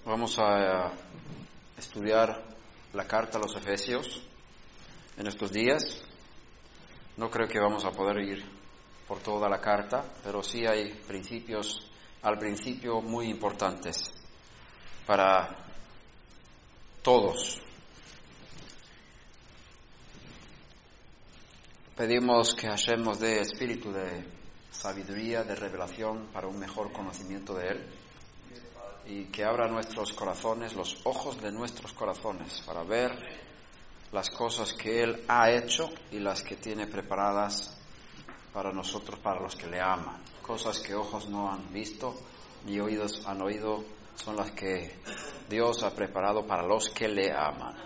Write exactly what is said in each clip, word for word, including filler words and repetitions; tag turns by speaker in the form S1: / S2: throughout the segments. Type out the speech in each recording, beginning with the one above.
S1: Vamos a estudiar la carta a los Efesios en estos días. No creo que vamos a poder ir por toda la carta, pero sí hay principios al principio muy importantes para todos. Pedimos que Hashem nos dé espíritu de sabiduría, de revelación para un mejor conocimiento de Él, y que abra nuestros corazones, los ojos de nuestros corazones, para ver las cosas que Él ha hecho y las que tiene preparadas para nosotros, para los que le aman. Cosas que ojos no han visto ni oídos han oído, son las que Dios ha preparado para los que le aman.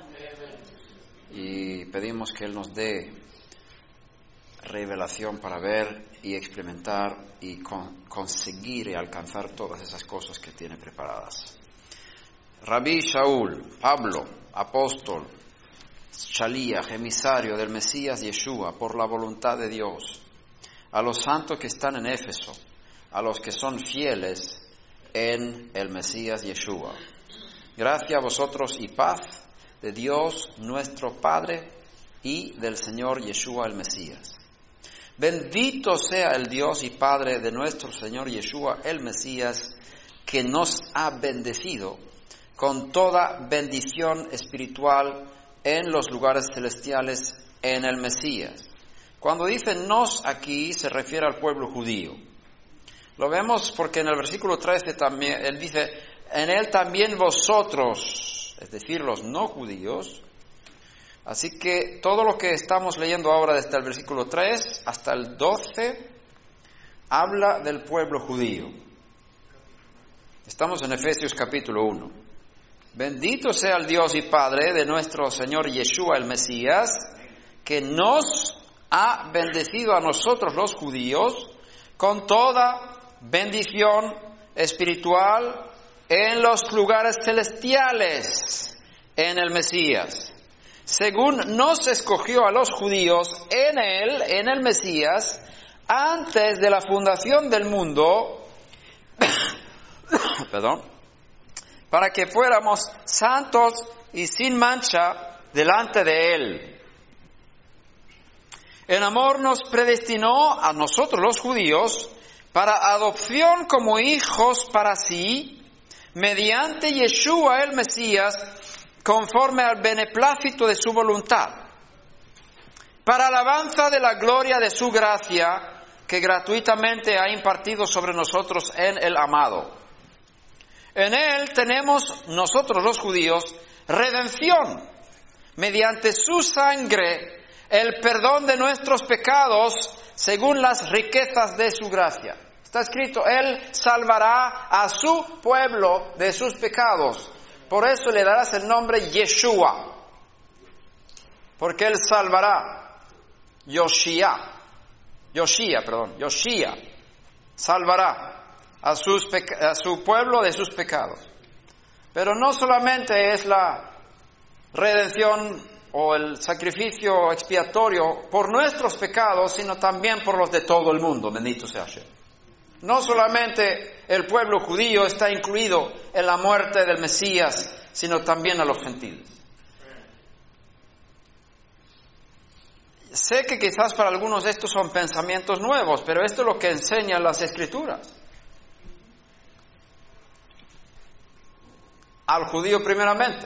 S1: Y pedimos que Él nos dé revelación para ver y experimentar y con, conseguir y alcanzar todas esas cosas que tiene preparadas. Rabí Shaul, Pablo, apóstol, Shalíach, emisario del Mesías Yeshua, por la voluntad de Dios, a los santos que están en Éfeso, a los que son fieles en el Mesías Yeshua. Gracia a vosotros y paz de Dios nuestro Padre y del Señor Yeshua el Mesías. Bendito sea el Dios y Padre de nuestro Señor Yeshua el Mesías, que nos ha bendecido con toda bendición espiritual en los lugares celestiales en el Mesías. Cuando dice nos aquí, se refiere al pueblo judío. Lo vemos porque en el versículo trece también, él dice, en él también vosotros, es decir, los no judíos. Así que todo lo que estamos leyendo ahora desde el versículo tres hasta el doce habla del pueblo judío. Estamos en Efesios capítulo uno. Bendito sea el Dios y Padre de nuestro Señor Yeshua el Mesías, que nos ha bendecido a nosotros los judíos con toda bendición espiritual en los lugares celestiales en el Mesías, según nos escogió a los judíos en él, en el Mesías, antes de la fundación del mundo, perdón, para que fuéramos santos y sin mancha delante de él. En amor nos predestinó a nosotros los judíos para adopción como hijos para sí, mediante Yeshua el Mesías, conforme al beneplácito de su voluntad, para alabanza de la gloria de su gracia, que gratuitamente ha impartido sobre nosotros en el amado. En él tenemos nosotros los judíos redención, mediante su sangre, el perdón de nuestros pecados, según las riquezas de su gracia. Está escrito, él salvará a su pueblo de sus pecados. Por eso le darás el nombre Yeshua, porque él salvará. Yoshia, Yoshia, perdón, Yoshia, salvará a, sus peca- a su pueblo de sus pecados. Pero no solamente es la redención o el sacrificio expiatorio por nuestros pecados, sino también por los de todo el mundo, bendito sea Hashem. No solamente el pueblo judío está incluido en la muerte del Mesías, sino también a los gentiles. Sé que quizás para algunos estos son pensamientos nuevos, pero esto es lo que enseñan las Escrituras. Al judío primeramente.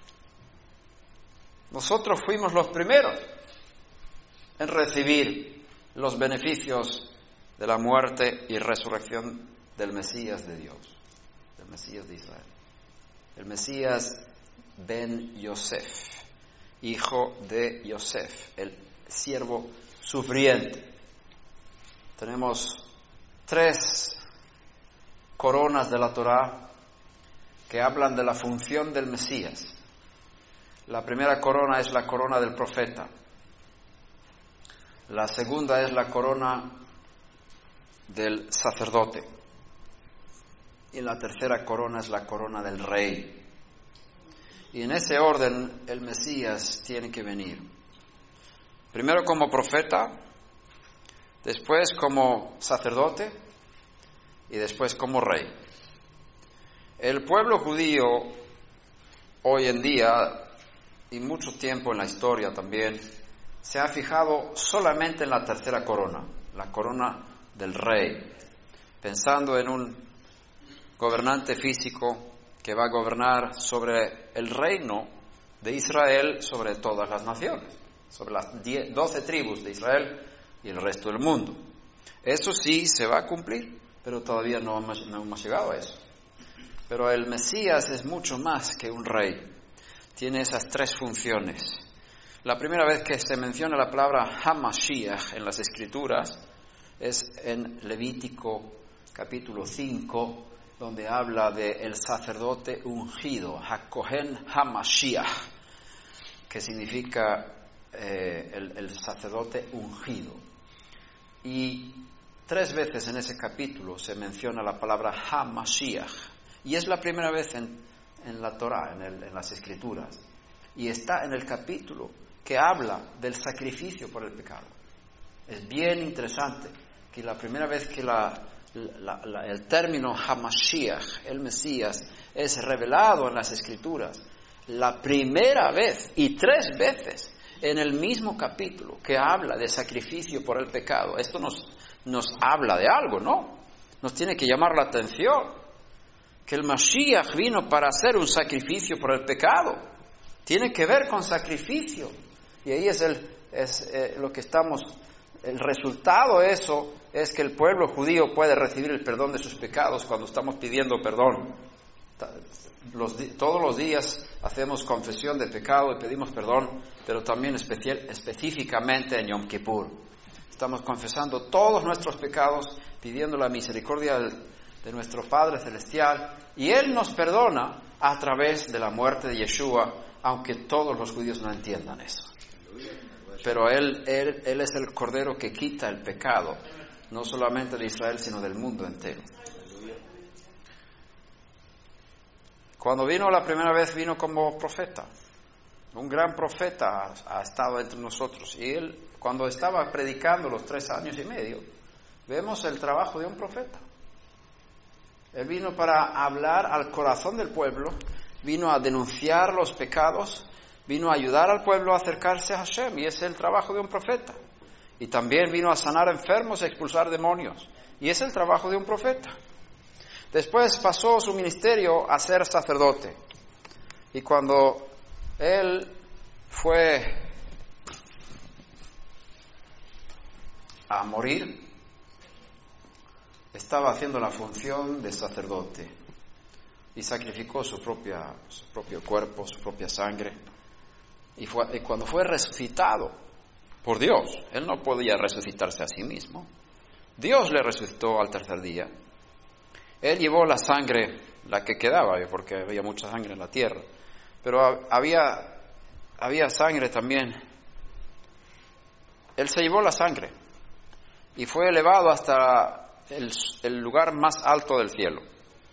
S1: Nosotros fuimos los primeros en recibir los beneficios de la muerte y resurrección del Mesías de Dios, del Mesías de Israel. El Mesías Ben Yosef, hijo de Yosef, el siervo sufriente. Tenemos tres coronas de la Torá que hablan de la función del Mesías. La primera corona es la corona del profeta. La segunda es la corona del sacerdote. Y la tercera corona es la corona del rey. Y en ese orden el Mesías tiene que venir. Primero como profeta, después como sacerdote y después como rey. El pueblo judío hoy en día, y mucho tiempo en la historia también, se ha fijado solamente en la tercera corona, la corona del rey, pensando en un gobernante físico que va a gobernar sobre el reino de Israel, sobre todas las naciones, sobre las diez, doce tribus de Israel y el resto del mundo. Eso sí se va a cumplir, pero todavía no hemos, no hemos llegado a eso. Pero el Mesías es mucho más que un rey. Tiene esas tres funciones. La primera vez que se menciona la palabra HaMashiach en las Escrituras es en Levítico capítulo cinco, donde habla de el sacerdote ungido, HaKohen HaMashiach, que significa eh, el, el sacerdote ungido. Y tres veces en ese capítulo se menciona la palabra HaMashiach, y es la primera vez en, en la Torah, en, el, en las Escrituras, y está en el capítulo que habla del sacrificio por el pecado. Es bien interesante que la primera vez que la La, la, el término HaMashiach, el Mesías, es revelado en las Escrituras, la primera vez y tres veces en el mismo capítulo que habla de sacrificio por el pecado. Esto nos, nos habla de algo, ¿no? Nos tiene que llamar la atención que el Mashiach vino para hacer un sacrificio por el pecado. Tiene que ver con sacrificio. Y ahí es, el, es eh, lo que estamos... El resultado de eso es que el pueblo judío puede recibir el perdón de sus pecados cuando estamos pidiendo perdón. Los, todos los días hacemos confesión de pecado y pedimos perdón, pero también especial, específicamente en Yom Kippur. Estamos confesando todos nuestros pecados, pidiendo la misericordia de, de nuestro Padre Celestial, y Él nos perdona a través de la muerte de Yeshua, aunque todos los judíos no entiendan eso. Pero él, él, él es el Cordero que quita el pecado, no solamente de Israel, sino del mundo entero. Cuando vino la primera vez, vino como profeta. Un gran profeta ha, ha estado entre nosotros. Y él, cuando estaba predicando los tres años y medio, vemos el trabajo de un profeta. Él vino para hablar al corazón del pueblo, vino a denunciar los pecados, vino a ayudar al pueblo a acercarse a Hashem, y ese es el trabajo de un profeta. Y también vino a sanar enfermos, a expulsar demonios, y ese es el trabajo de un profeta. Después pasó su ministerio a ser sacerdote, y cuando él fue a morir, estaba haciendo la función de sacerdote, y sacrificó su, propia, su propio cuerpo, su propia sangre. Y, fue, y cuando fue resucitado por Dios, él no podía resucitarse a sí mismo. Dios le resucitó al tercer día. Él llevó la sangre, la que quedaba, porque había mucha sangre en la tierra, pero había, había sangre también. Él se llevó la sangre y fue elevado hasta el, el lugar más alto del cielo.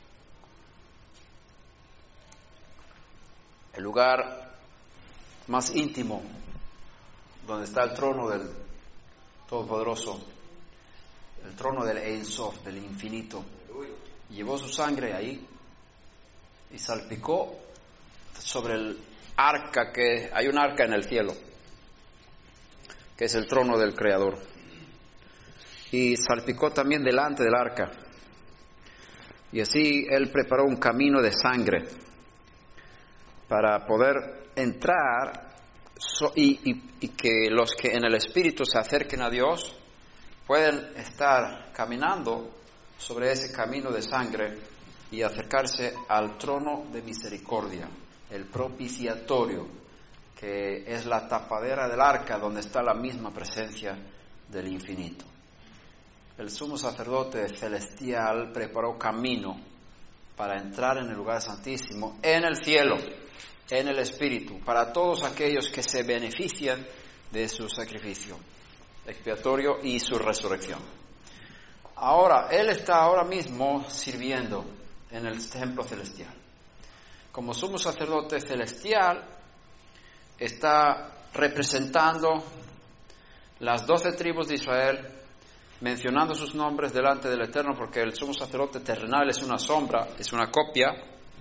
S1: El lugar más íntimo, donde está el trono del Todopoderoso, el trono del Ein Sof, del infinito. Llevó su sangre ahí y salpicó sobre el arca, que hay un arca en el cielo, que es el trono del Creador. Y salpicó también delante del arca. Y así él preparó un camino de sangre para poder entrar so, y, y, y que los que en el Espíritu se acerquen a Dios pueden estar caminando sobre ese camino de sangre y acercarse al trono de misericordia, el propiciatorio, que es la tapadera del arca donde está la misma presencia del infinito. El sumo sacerdote celestial preparó camino para entrar en el lugar santísimo, en el cielo, en el Espíritu, para todos aquellos que se benefician de su sacrificio expiatorio y su resurrección. Ahora, Él está ahora mismo sirviendo en el templo celestial. Como sumo sacerdote celestial, está representando las doce tribus de Israel, mencionando sus nombres delante del Eterno, porque el sumo sacerdote terrenal es una sombra, es una copia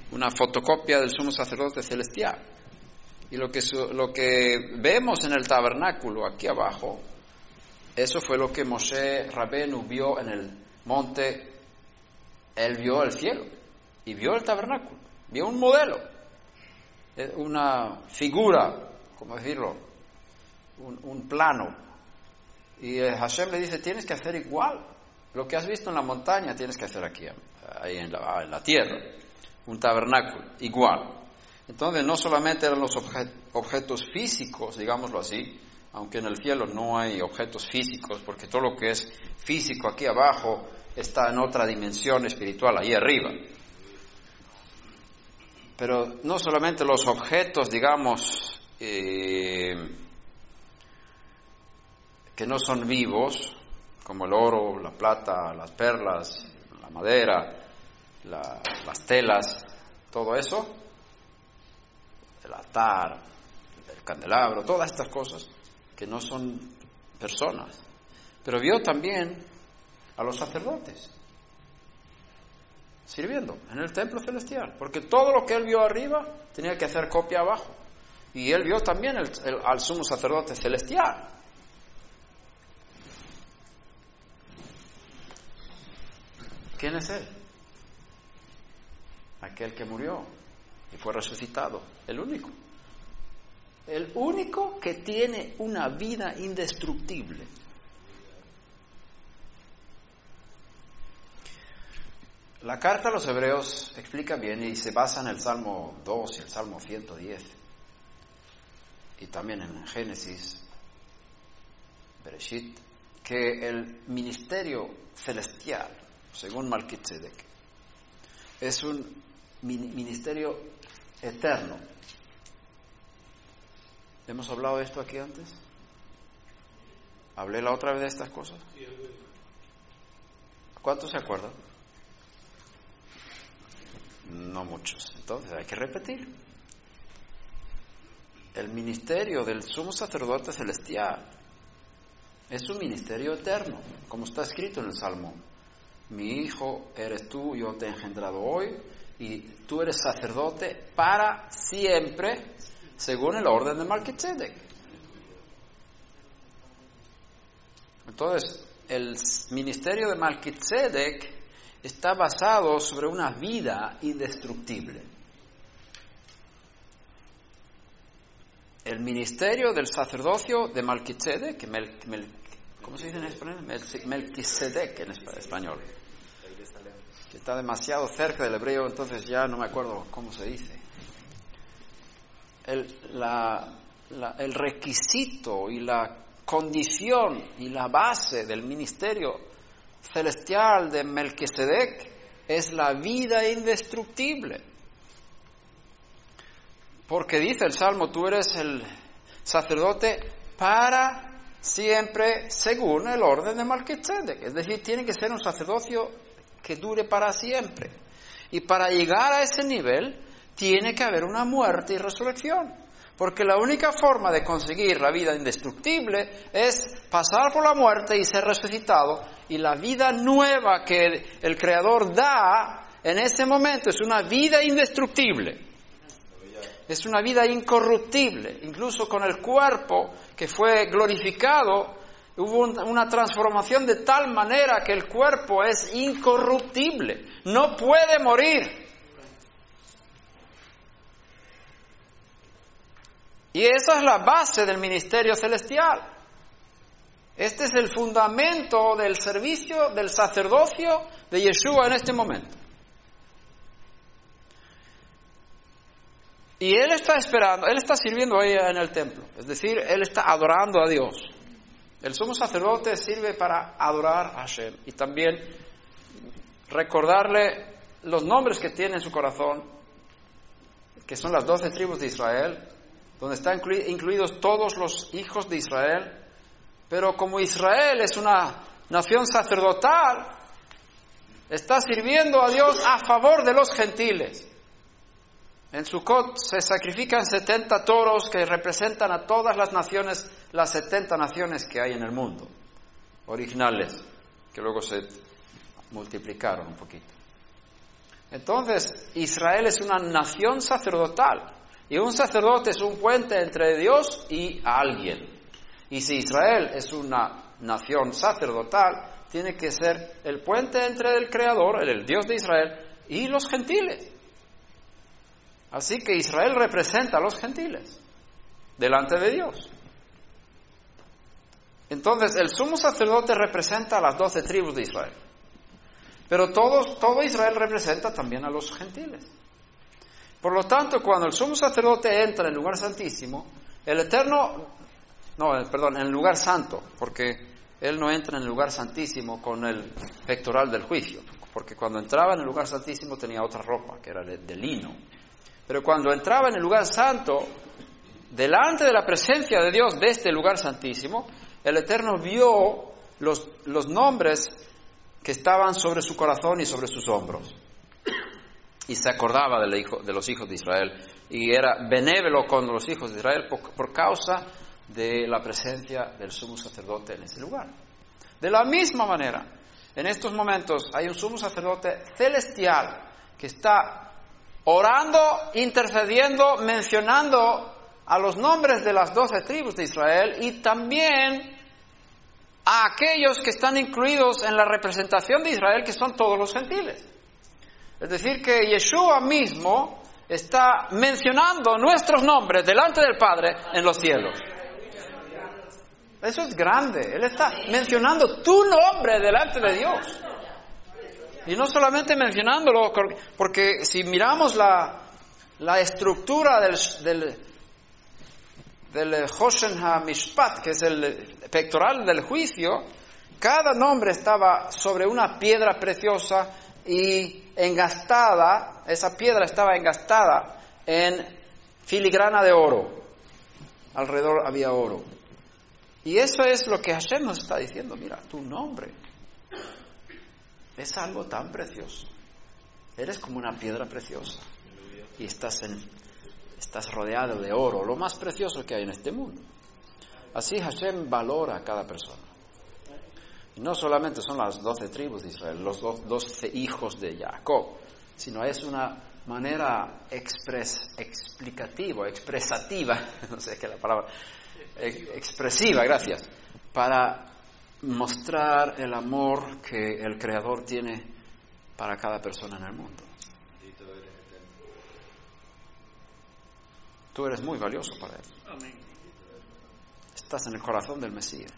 S1: una fotocopia del sumo sacerdote celestial. Y lo que, lo que vemos en el tabernáculo aquí abajo, eso fue lo que Moshe Rabenu vio en el monte. Él vio el cielo y vio el tabernáculo, vio un modelo, una figura, ¿cómo decirlo? Un, un plano. Y Hashem le dice, tienes que hacer igual. Lo que has visto en la montaña tienes que hacer aquí, ahí en la, en la tierra. Un tabernáculo, igual. Entonces no solamente eran los objet, objetos físicos, digámoslo así, aunque en el cielo no hay objetos físicos, porque todo lo que es físico aquí abajo está en otra dimensión espiritual, ahí arriba. Pero no solamente los objetos, digamos, eh, que no son vivos, como el oro, la plata, las perlas, la madera, la, las telas, todo eso, el altar, el candelabro, todas estas cosas que no son personas. Pero vio también a los sacerdotes sirviendo en el templo celestial, porque todo lo que él vio arriba tenía que hacer copia abajo. Y él vio también el, el, al sumo sacerdote celestial. ¿Quién es él? Aquel que murió y fue resucitado, el único. El único que tiene una vida indestructible. La carta a los Hebreos explica bien y se basa en el Salmo dos y el Salmo ciento diez. Y también en Génesis, Bereshit, que el ministerio celestial, según Melquisedec, es un ministerio eterno. ¿Hemos hablado de esto aquí antes? ¿Hablé la otra vez de estas cosas? ¿Cuántos se acuerdan? No muchos. Entonces hay que repetir. El ministerio del sumo sacerdote celestial es un ministerio eterno, como está escrito en el Salmo. Mi hijo eres tú, yo te he engendrado hoy, y tú eres sacerdote para siempre, según el orden de Melquisedec. Entonces, el ministerio de Melquisedec está basado sobre una vida indestructible. El ministerio del sacerdocio de Melquisedec, Mel, Mel, ¿cómo se dice en español? Mel, Melquisedec en español, que está demasiado cerca del hebreo, entonces ya no me acuerdo cómo se dice. El, la, la, el requisito y la condición y la base del ministerio celestial de Melquisedec es la vida indestructible. Porque dice el Salmo, tú eres el sacerdote para siempre según el orden de Melquisedec. Es decir, tiene que ser un sacerdocio que dure para siempre. Y para llegar a ese nivel tiene que haber una muerte y resurrección. Porque la única forma de conseguir la vida indestructible es pasar por la muerte y ser resucitado. Y la vida nueva que el Creador da en ese momento es una vida indestructible. Es una vida incorruptible. Incluso con el cuerpo que fue glorificado, hubo una transformación de tal manera que el cuerpo es incorruptible. No puede morir. Y esa es la base del ministerio celestial. Este es el fundamento del servicio, del sacerdocio de Yeshua en este momento. Y él está esperando, él está sirviendo ahí en el templo. Es decir, él está adorando a Dios. El sumo sacerdote sirve para adorar a Hashem y también recordarle los nombres que tiene en su corazón, que son las doce tribus de Israel, donde están incluidos todos los hijos de Israel. Pero como Israel es una nación sacerdotal, está sirviendo a Dios a favor de los gentiles. En Sukkot se sacrifican setenta toros que representan a todas las naciones, las setenta naciones que hay en el mundo, originales, que luego se multiplicaron un poquito. Entonces, Israel es una nación sacerdotal. Y un sacerdote es un puente entre Dios y alguien. Y si Israel es una nación sacerdotal, tiene que ser el puente entre el Creador, el Dios de Israel, y los gentiles. Así que Israel representa a los gentiles delante de Dios. Entonces, el sumo sacerdote representa a las doce tribus de Israel. Pero todo, todo Israel representa también a los gentiles. Por lo tanto, cuando el sumo sacerdote entra en el lugar santísimo, el Eterno, no, perdón, en el lugar santo, porque él no entra en el lugar santísimo con el pectoral del juicio, porque cuando entraba en el lugar santísimo tenía otra ropa, que era de, de lino. Pero cuando entraba en el lugar santo, delante de la presencia de Dios de este lugar santísimo, el Eterno vio los, los nombres que estaban sobre su corazón y sobre sus hombros. Y se acordaba de, hijo, de los hijos de Israel. Y era benévolo con los hijos de Israel por, por causa de la presencia del sumo sacerdote en ese lugar. De la misma manera, en estos momentos hay un sumo sacerdote celestial que está orando, intercediendo, mencionando a los nombres de las doce tribus de Israel y también a aquellos que están incluidos en la representación de Israel, que son todos los gentiles. Es decir, que Yeshua mismo está mencionando nuestros nombres delante del Padre en los cielos. Eso es grande. Él está mencionando tu nombre delante de Dios. Y no solamente mencionándolo, porque si miramos la, la estructura del, del, del Hoshen HaMishpat, que es el pectoral del juicio, cada nombre estaba sobre una piedra preciosa y engastada, esa piedra estaba engastada en filigrana de oro. Alrededor había oro. Y eso es lo que Hashem nos está diciendo. Mira, tu nombre es algo tan precioso. Eres como una piedra preciosa. Y estás, en, estás rodeado de oro, lo más precioso que hay en este mundo. Así Hashem valora a cada persona. Y no solamente son las doce tribus de Israel, los doce hijos de Jacob, sino es una manera expres, explicativa, expresativa, no sé qué es la palabra, expresiva, gracias, para mostrar el amor que el Creador tiene para cada persona en el mundo. Tú eres muy valioso para Él. Estás en el corazón del Mesías.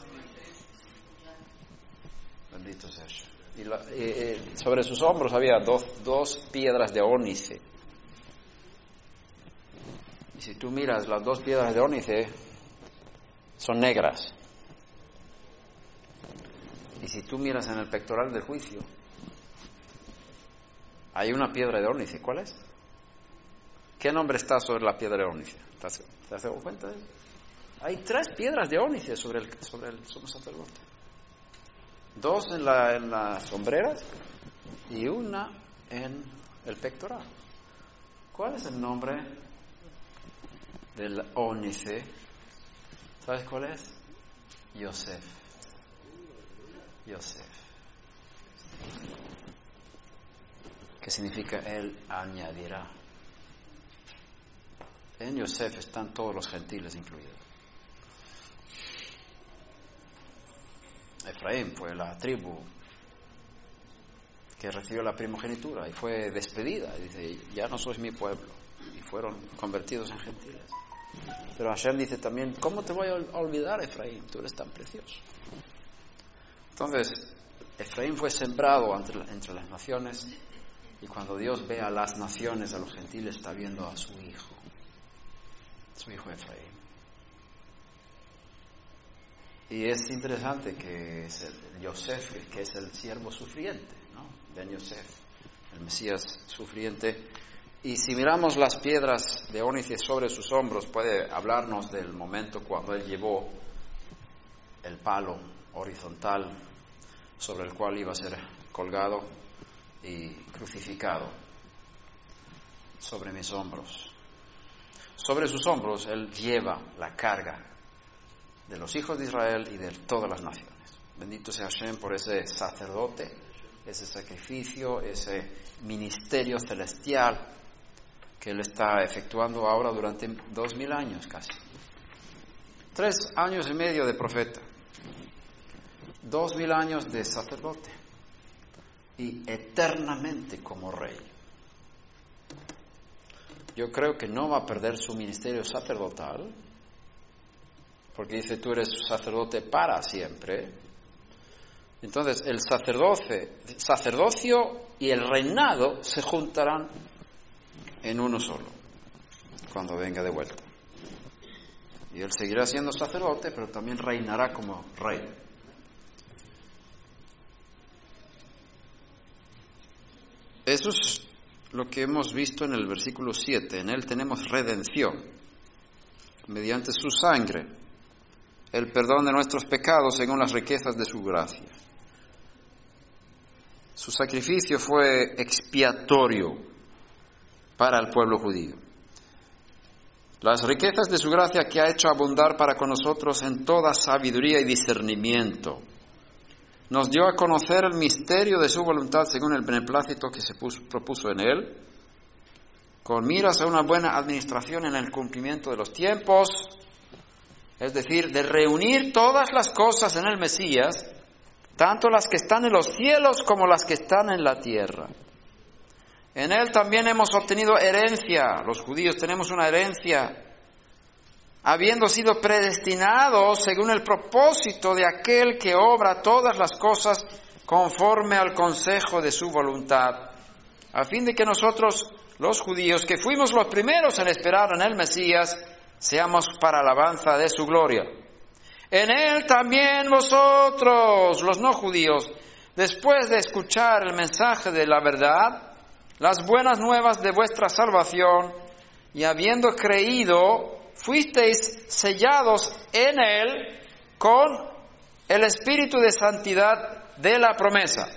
S1: Bendito sea. Y, la, y, y sobre sus hombros había dos, dos piedras de ónice. Y si tú miras, las dos piedras de ónice son negras. Y si tú miras en el pectoral del juicio, hay una piedra de ónice. ¿Cuál es? ¿Qué nombre está sobre la piedra de ónice? ¿Te has, te has dado cuenta de eso? Hay tres piedras de ónice sobre el, sobre el sumo sacerdote. Dos en, la, en las sombreras y una en el pectoral. ¿Cuál es el nombre del ónice? ¿Sabes cuál es? Yosef. Yosef. ¿Qué significa? Él añadirá. En Yosef están todos los gentiles incluidos. Efraín fue la tribu que recibió la primogenitura y fue despedida. Dice, ya no sois mi pueblo. Y fueron convertidos en gentiles. Pero Hashem dice también, ¿cómo te voy a olvidar, Efraín? Tú eres tan precioso. Entonces, Efraín fue sembrado entre, entre las naciones, y cuando Dios ve a las naciones, a los gentiles, está viendo a su hijo, su hijo Efraín. Y es interesante que es el Yosef, que es el siervo sufriente, ¿no? Ben Yosef, el Mesías sufriente. Y si miramos las piedras de ónice sobre sus hombros, puede hablarnos del momento cuando él llevó el palo horizontal sobre el cual iba a ser colgado y crucificado sobre mis hombros. Sobre sus hombros él lleva la carga de los hijos de Israel y de todas las naciones. Bendito sea Hashem por ese sacerdote ese sacrificio, ese ministerio celestial que Él está efectuando ahora durante dos mil años casi. Tres años y medio de profeta, dos mil años de sacerdote y eternamente como rey. Yo creo que no va a perder su ministerio sacerdotal, porque dice, tú eres sacerdote para siempre. Entonces, el sacerdote, sacerdocio y el reinado se juntarán en uno solo, cuando venga de vuelta. Y él seguirá siendo sacerdote, pero también reinará como rey. Eso es lo que hemos visto en el versículo siete. En él tenemos redención, mediante su sangre, el perdón de nuestros pecados según las riquezas de su gracia. Su sacrificio fue expiatorio para el pueblo judío. Las riquezas de su gracia que ha hecho abundar para con nosotros en toda sabiduría y discernimiento. Nos dio a conocer el misterio de su voluntad según el beneplácito que se puso, propuso en él, con miras a una buena administración en el cumplimiento de los tiempos, es decir, de reunir todas las cosas en el Mesías, tanto las que están en los cielos como las que están en la tierra. En él también hemos obtenido herencia, los judíos tenemos una herencia, habiendo sido predestinados según el propósito de aquel que obra todas las cosas conforme al consejo de su voluntad, a fin de que nosotros, los judíos, que fuimos los primeros en esperar en el Mesías, seamos para alabanza de su gloria. En él también vosotros, los no judíos, después de escuchar el mensaje de la verdad, las buenas nuevas de vuestra salvación, y habiendo creído, fuisteis sellados en él con el espíritu de santidad de la promesa,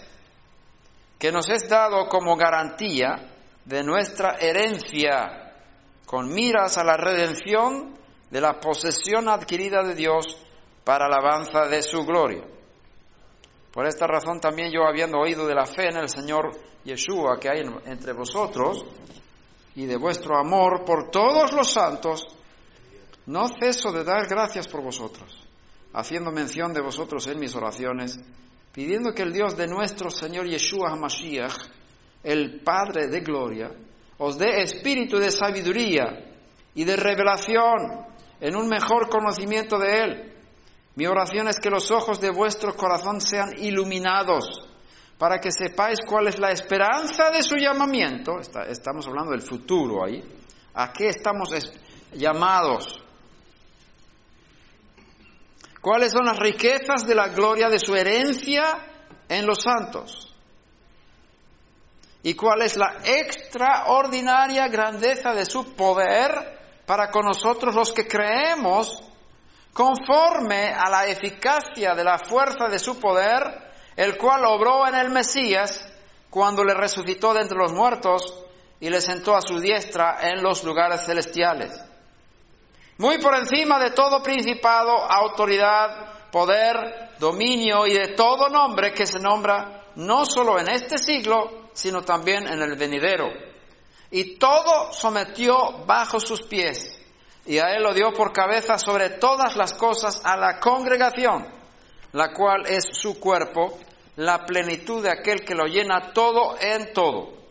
S1: que nos es dado como garantía de nuestra herencia, con miras a la redención de la posesión adquirida de Dios para alabanza de su gloria. Por esta razón también yo, habiendo oído de la fe en el Señor Yeshua que hay entre vosotros, y de vuestro amor por todos los santos, no ceso de dar gracias por vosotros, haciendo mención de vosotros en mis oraciones, pidiendo que el Dios de nuestro Señor Yeshua HaMashiach, el Padre de gloria, os dé espíritu de sabiduría y de revelación en un mejor conocimiento de Él. Mi oración es que los ojos de vuestro corazón sean iluminados, para que sepáis cuál es la esperanza de su llamamiento. Está, estamos hablando del futuro ahí. ¿A qué estamos es, llamados? ¿Cuáles son las riquezas de la gloria de su herencia en los santos? ¿Y cuál es la extraordinaria grandeza de su poder para con nosotros los que creemos, conforme a la eficacia de la fuerza de su poder, el cual obró en el Mesías cuando le resucitó de entre los muertos y le sentó a su diestra en los lugares celestiales? Muy por encima de todo principado, autoridad, poder, dominio y de todo nombre que se nombra, no solo en este siglo, sino también en el venidero. Y todo sometió bajo sus pies, y a él lo dio por cabeza sobre todas las cosas a la congregación, la cual es su cuerpo, la plenitud de aquel que lo llena todo en todo.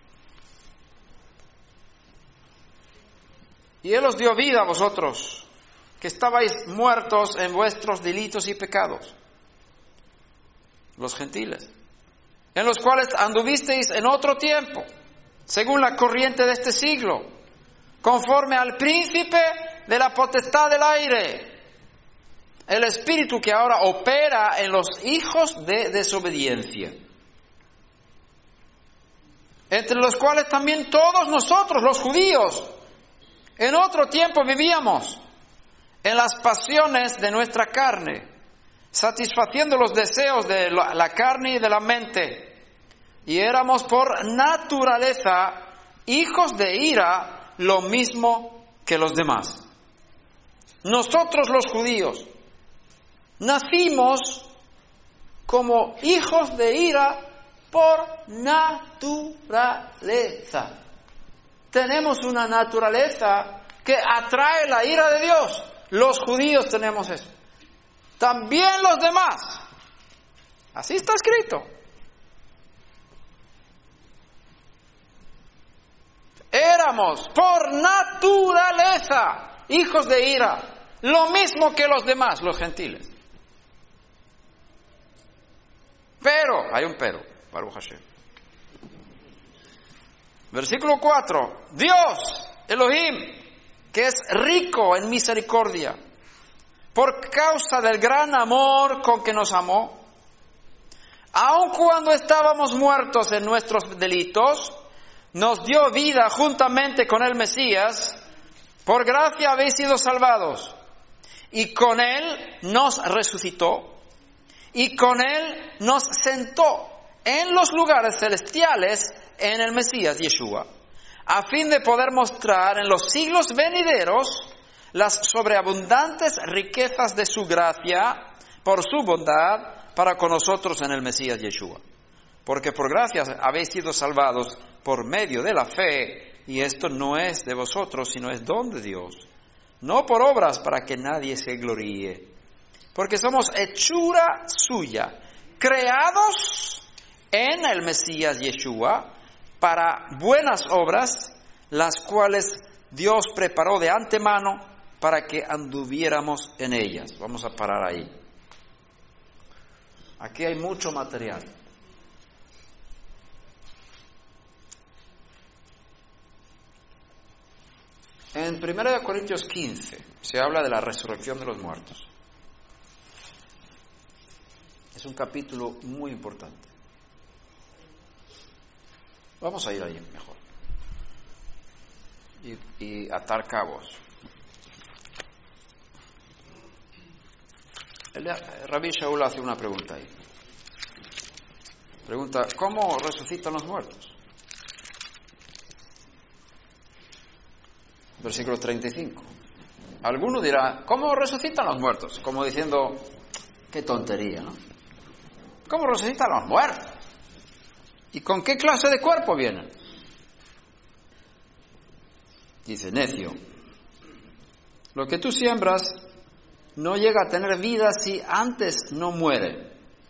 S1: Y Él os dio vida a vosotros, que estabais muertos en vuestros delitos y pecados, los gentiles, en los cuales anduvisteis en otro tiempo, según la corriente de este siglo, conforme al príncipe de la potestad del aire, el espíritu que ahora opera en los hijos de desobediencia, entre los cuales también todos nosotros, los judíos, en otro tiempo vivíamos en las pasiones de nuestra carne, satisfaciendo los deseos de la carne y de la mente, y éramos por naturaleza hijos de ira, lo mismo que los demás. Nosotros los judíos nacimos como hijos de ira por naturaleza. Tenemos una naturaleza que atrae la ira de Dios. Los judíos tenemos eso. También los demás. Así está escrito. Éramos por naturaleza hijos de ira, lo mismo que los demás, los gentiles. Pero, hay un pero, Baruch Hashem. Versículo cuatro, Dios, Elohim, que es rico en misericordia, por causa del gran amor con que nos amó, aun cuando estábamos muertos en nuestros delitos, nos dio vida juntamente con el Mesías, por gracia habéis sido salvados, y con Él nos resucitó, y con Él nos sentó en los lugares celestiales en el Mesías Yeshua, a fin de poder mostrar en los siglos venideros las sobreabundantes riquezas de su gracia por su bondad para con nosotros en el Mesías Yeshua. Porque por gracia habéis sido salvados por medio de la fe, y esto no es de vosotros, sino es don de Dios, no por obras para que nadie se gloríe, porque somos hechura suya, creados en el Mesías Yeshua para buenas obras, las cuales Dios preparó de antemano para que anduviéramos en ellas. Vamos a parar ahí. Aquí hay mucho material. En primera de Corintios quince se habla de la resurrección de los muertos. Es un capítulo muy importante. Vamos a ir ahí mejor. Y, y atar cabos. El, el Rabbi Shaul hace una pregunta ahí. Pregunta, ¿cómo resucitan los muertos? Versículo treinta y cinco. Alguno dirá, ¿cómo resucitan los muertos? Como diciendo, qué tontería, ¿no? ¿Cómo resucitan los muertos? ¿Y con qué clase de cuerpo vienen? Dice, necio, lo que tú siembras no llega a tener vida si antes no muere.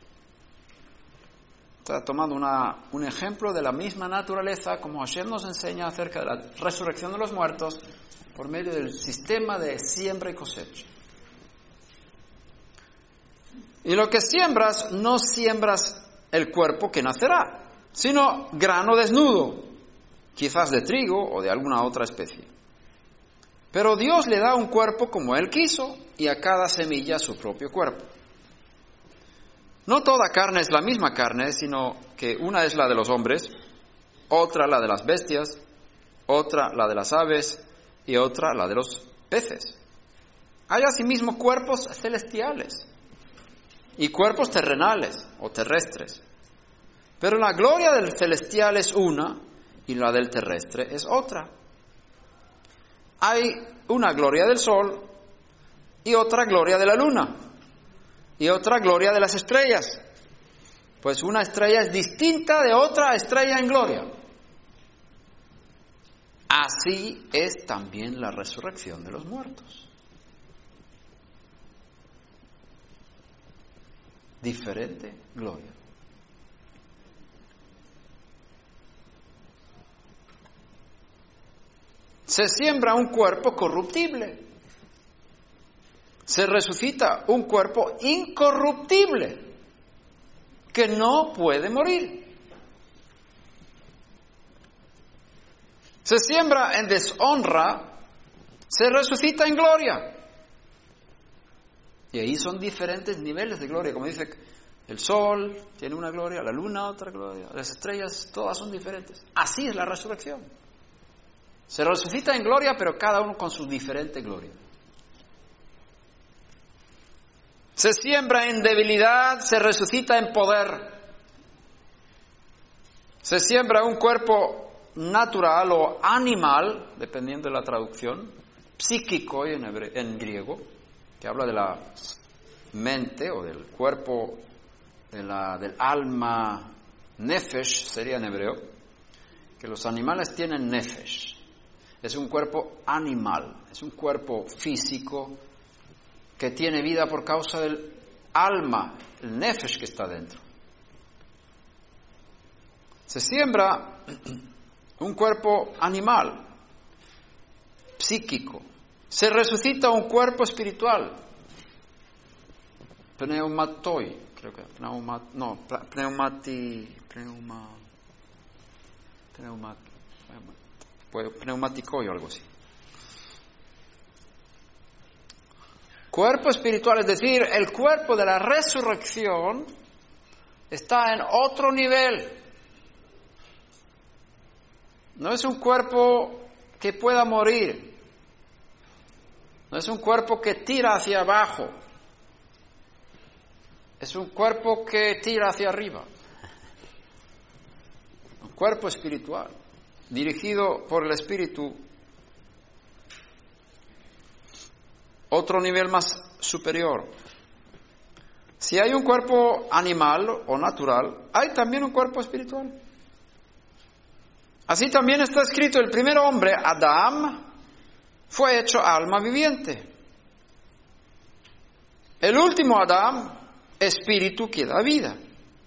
S1: Está tomando una, un ejemplo de la misma naturaleza como Hashem nos enseña acerca de la resurrección de los muertos por medio del sistema de siembra y cosecha. Y lo que siembras, no siembras el cuerpo que nacerá, sino grano desnudo, quizás de trigo o de alguna otra especie. Pero Dios le da un cuerpo como Él quiso y a cada semilla su propio cuerpo. No toda carne es la misma carne, sino que una es la de los hombres, otra la de las bestias, otra la de las aves y otra la de los peces. Hay asimismo cuerpos celestiales y cuerpos terrenales o terrestres. Pero la gloria del celestial es una y la del terrestre es otra. Hay una gloria del sol y otra gloria de la luna y otra gloria de las estrellas, pues una estrella es distinta de otra estrella en gloria. Así es también la resurrección de los muertos. Diferente gloria. Se siembra un cuerpo corruptible. Se resucita un cuerpo incorruptible que no puede morir. Se siembra en deshonra, se resucita en gloria. Y ahí son diferentes niveles de gloria, como dice, el sol tiene una gloria, la luna otra gloria, las estrellas todas son diferentes. Así es la resurrección. Se resucita en gloria, pero cada uno con su diferente gloria. Se siembra en debilidad, se resucita en poder. Se siembra un cuerpo natural o animal, dependiendo de la traducción, psíquico en, hebre- en griego, que habla de la mente o del cuerpo, de la, del alma Nefesh sería en hebreo, que los animales tienen nefesh. Es un cuerpo animal, es un cuerpo físico que tiene vida por causa del alma, el nefesh que está dentro. Se siembra un cuerpo animal, psíquico. Se resucita un cuerpo espiritual, pneumatoi, creo que, pneuma, no, pneumati, pneuma, pneuma, pneumático o algo así. Cuerpo espiritual, es decir, el cuerpo de la resurrección está en otro nivel. No es un cuerpo que pueda morir. No es un cuerpo que tira hacia abajo. Es un cuerpo que tira hacia arriba. Un cuerpo espiritual, dirigido por el Espíritu. Otro nivel más superior. Si hay un cuerpo animal o natural, hay también un cuerpo espiritual. Así también está escrito, el primer hombre, Adán, fue hecho alma viviente. El último Adán, espíritu que da vida.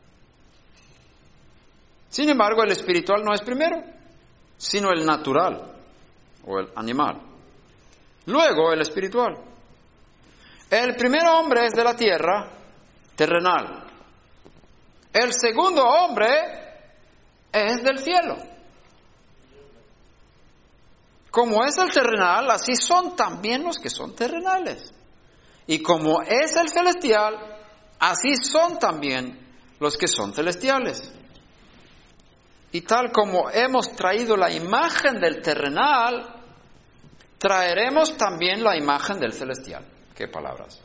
S1: Sin embargo, el espiritual no es primero, sino el natural o el animal. Luego el espiritual. El primer hombre es de la tierra, terrenal. El segundo hombre es del cielo. Como es el terrenal, así son también los que son terrenales. Y como es el celestial, así son también los que son celestiales. Y tal como hemos traído la imagen del terrenal, traeremos también la imagen del celestial. ¿Qué palabras?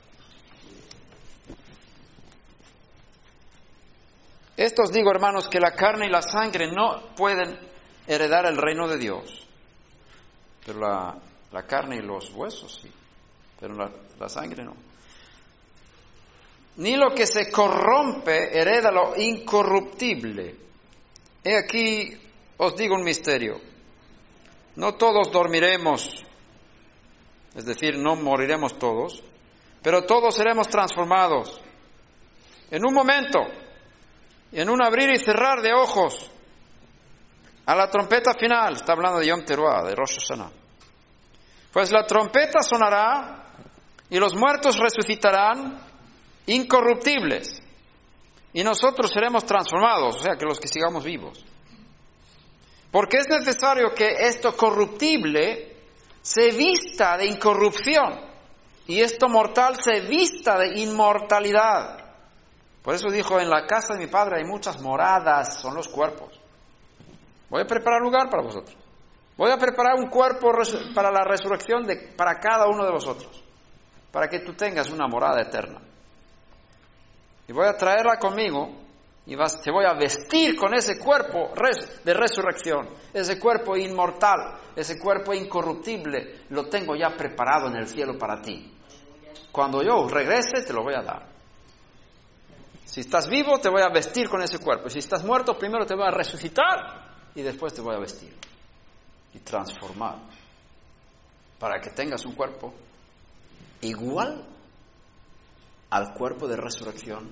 S1: Esto os digo, hermanos, que la carne y la sangre no pueden heredar el reino de Dios. Pero la, la carne y los huesos sí, pero la, la sangre no. Ni lo que se corrompe hereda lo incorruptible. He aquí, os digo un misterio. No todos dormiremos, es decir, no moriremos todos, pero todos seremos transformados. En un momento, en un abrir y cerrar de ojos, a la trompeta final, está hablando de Yom Teruah, de Rosh Hashanah. Pues la trompeta sonará y los muertos resucitarán incorruptibles y nosotros seremos transformados, o sea que los que sigamos vivos. Porque es necesario que esto corruptible se vista de incorrupción y esto mortal se vista de inmortalidad. Por eso dijo, en la casa de mi Padre hay muchas moradas, son los cuerpos. Voy a preparar lugar para vosotros. Voy a preparar un cuerpo para la resurrección de, para cada uno de vosotros, para que tú tengas una morada eterna. Y voy a traerla conmigo y vas, te voy a vestir con ese cuerpo de resurrección, ese cuerpo inmortal, ese cuerpo incorruptible, lo tengo ya preparado en el cielo para ti. Cuando yo regrese te lo voy a dar. Si estás vivo te voy a vestir con ese cuerpo, si estás muerto primero te voy a resucitar y después te voy a vestir y transformar para que tengas un cuerpo igual al cuerpo de resurrección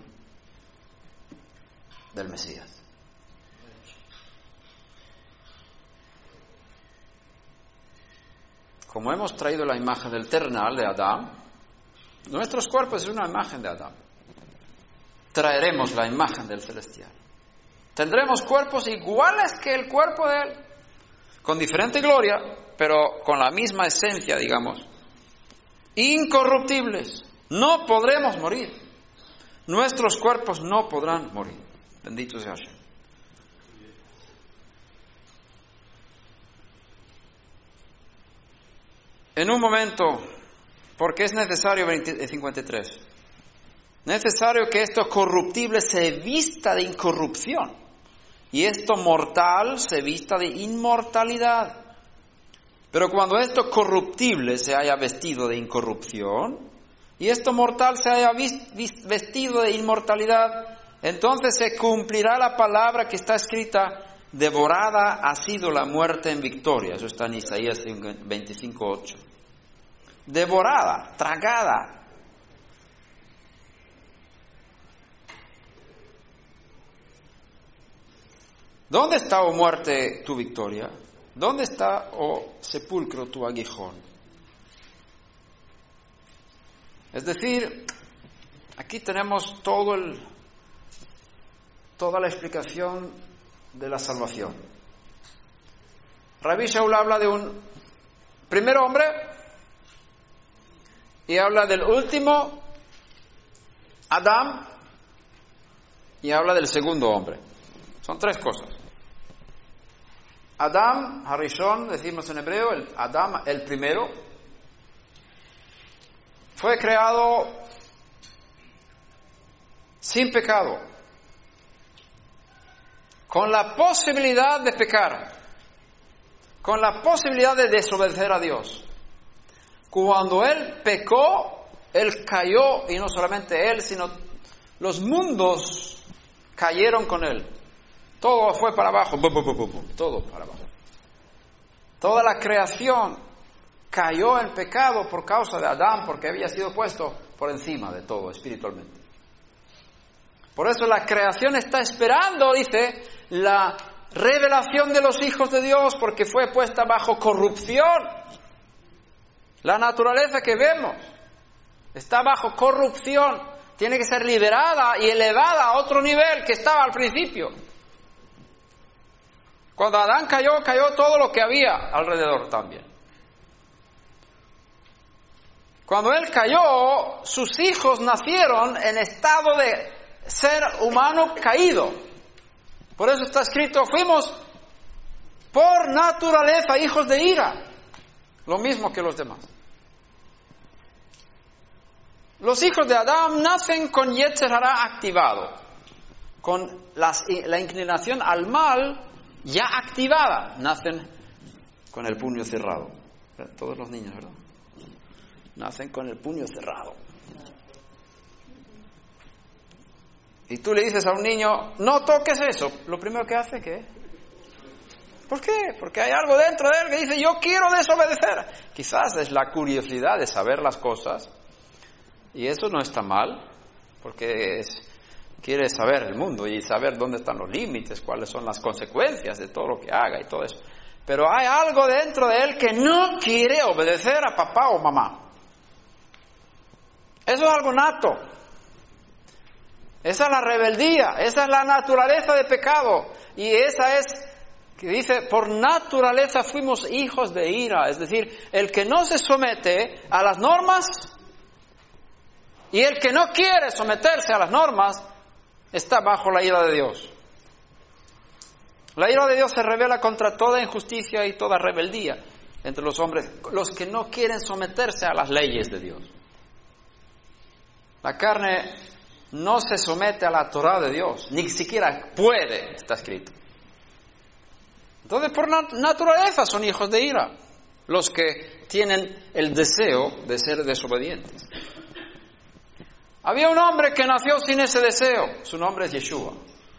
S1: del Mesías. Como hemos traído la imagen del terrenal de Adán, nuestros cuerpos es una imagen de Adán. Traeremos la imagen del celestial. Tendremos cuerpos iguales que el cuerpo de Él, con diferente gloria, pero con la misma esencia, digamos. Incorruptibles. No podremos morir. Nuestros cuerpos no podrán morir. Bendito sea Hashem. En un momento, porque es necesario, cincuenta y tres, necesario que esto corruptible se vista de incorrupción y esto mortal se vista de inmortalidad. Pero cuando esto corruptible se haya vestido de incorrupción y esto mortal se haya vestido de inmortalidad, entonces se cumplirá la palabra que está escrita: devorada ha sido la muerte en victoria. Eso está en Isaías veinticinco ocho. Devorada, tragada. ¿Dónde está, oh muerte, tu victoria? ¿Dónde está, oh sepulcro, tu aguijón? Es decir, aquí tenemos todo el, toda la explicación de la salvación. Rabbi Shaul habla de un primer hombre y habla del último Adán y habla del segundo hombre. Son tres cosas. Adán, Harishon, decimos en hebreo, el Adán, el primero, fue creado sin pecado, con la posibilidad de pecar, con la posibilidad de desobedecer a Dios. Cuando él pecó, él cayó, y no solamente él, sino los mundos cayeron con él. Todo fue para abajo, bum, bum, bum, bum, todo para abajo. Toda la creación cayó en pecado por causa de Adán, porque había sido puesto por encima de todo espiritualmente. Por eso la creación está esperando, dice, la revelación de los hijos de Dios, porque fue puesta bajo corrupción. La naturaleza que vemos está bajo corrupción, tiene que ser liberada y elevada a otro nivel que estaba al principio. Cuando Adán cayó, cayó todo lo que había alrededor también. Cuando él cayó, sus hijos nacieron en estado de ser humano caído. Por eso está escrito, fuimos por naturaleza hijos de ira, lo mismo que los demás. Los hijos de Adán nacen con Yetzer Hará activado, con las, la inclinación al mal ya activada. Nacen con el puño cerrado. Todos los niños, ¿verdad? Nacen con el puño cerrado. Y tú le dices a un niño, no toques eso. Lo primero que hace, ¿qué? ¿Por qué? Porque hay algo dentro de él que dice, yo quiero desobedecer. Quizás es la curiosidad de saber las cosas. Y eso no está mal, porque es, quiere saber el mundo y saber dónde están los límites, cuáles son las consecuencias de todo lo que haga y todo eso. Pero hay algo dentro de él que no quiere obedecer a papá o mamá. Eso es algo nato. Esa es la rebeldía, esa es la naturaleza de pecado. Y esa es, que dice, por naturaleza fuimos hijos de ira. Es decir, el que no se somete a las normas y el que no quiere someterse a las normas está bajo la ira de Dios. La ira de Dios se revela contra toda injusticia y toda rebeldía entre los hombres, los que no quieren someterse a las leyes de Dios. La carne no se somete a la Torá de Dios, ni siquiera puede, está escrito. Entonces, por nat- naturaleza son hijos de ira, los que tienen el deseo de ser desobedientes. Había un hombre que nació sin ese deseo, su nombre es Yeshua.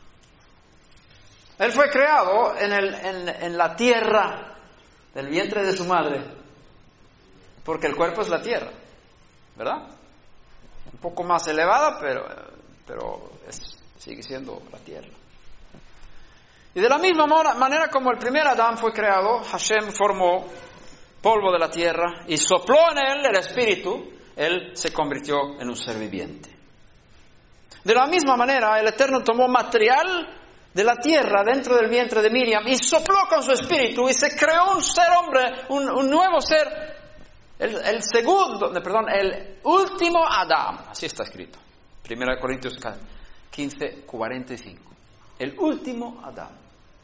S1: Él fue creado en, el, en, en la tierra del vientre de su madre, porque el cuerpo es la tierra, ¿verdad? Un poco más elevada, pero, pero es, sigue siendo la tierra. Y de la misma manera como el primer Adán fue creado, Hashem formó polvo de la tierra y sopló en él el espíritu. Él se convirtió en un ser viviente. De la misma manera, el Eterno tomó material de la tierra dentro del vientre de Miriam y sopló con su espíritu y se creó un ser hombre, un, un nuevo ser, el, el segundo, perdón, el último Adán. Así está escrito. Primera Corintios quince, cuarenta y cinco. El último Adán.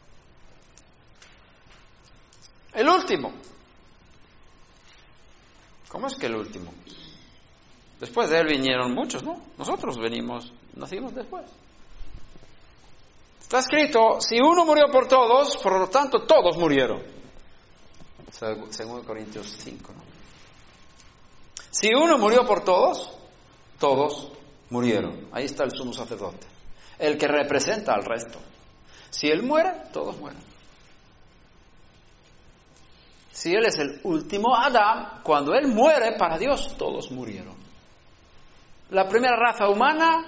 S1: El último. ¿Cómo es que el último? Después de él vinieron muchos, ¿no? Nosotros venimos, nacimos después. Está escrito, si uno murió por todos, por lo tanto todos murieron. Según Corintios cinco, ¿no? Si uno murió por todos, todos murieron. Ahí está el sumo sacerdote. el que representa al resto. Si él muere, todos mueren. Si él es el último Adán, cuando él muere, para Dios todos murieron. La primera raza humana,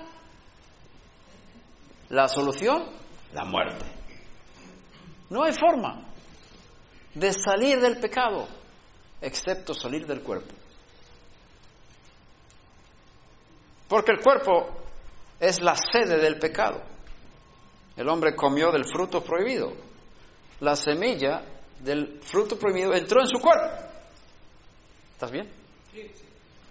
S1: la solución, la muerte. No hay forma de salir del pecado, excepto salir del cuerpo. Porque el cuerpo es la sede del pecado. El hombre comió del fruto prohibido. La semilla del fruto prohibido entró en su cuerpo. ¿Estás bien? Sí, sí.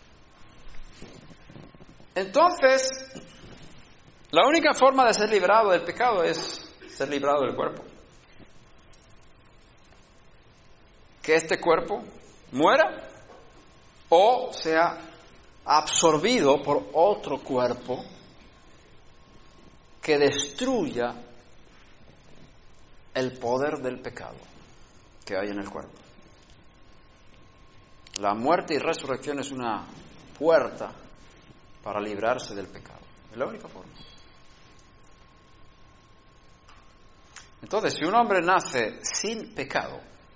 S1: Entonces, la única forma de ser librado del pecado es ser librado del cuerpo. Que este cuerpo muera o sea absorbido por otro cuerpo que destruya el poder del pecado que hay en el cuerpo. La muerte y resurrección es una puerta para librarse del pecado. Es la única forma. Entonces, si un hombre nace sin pecado,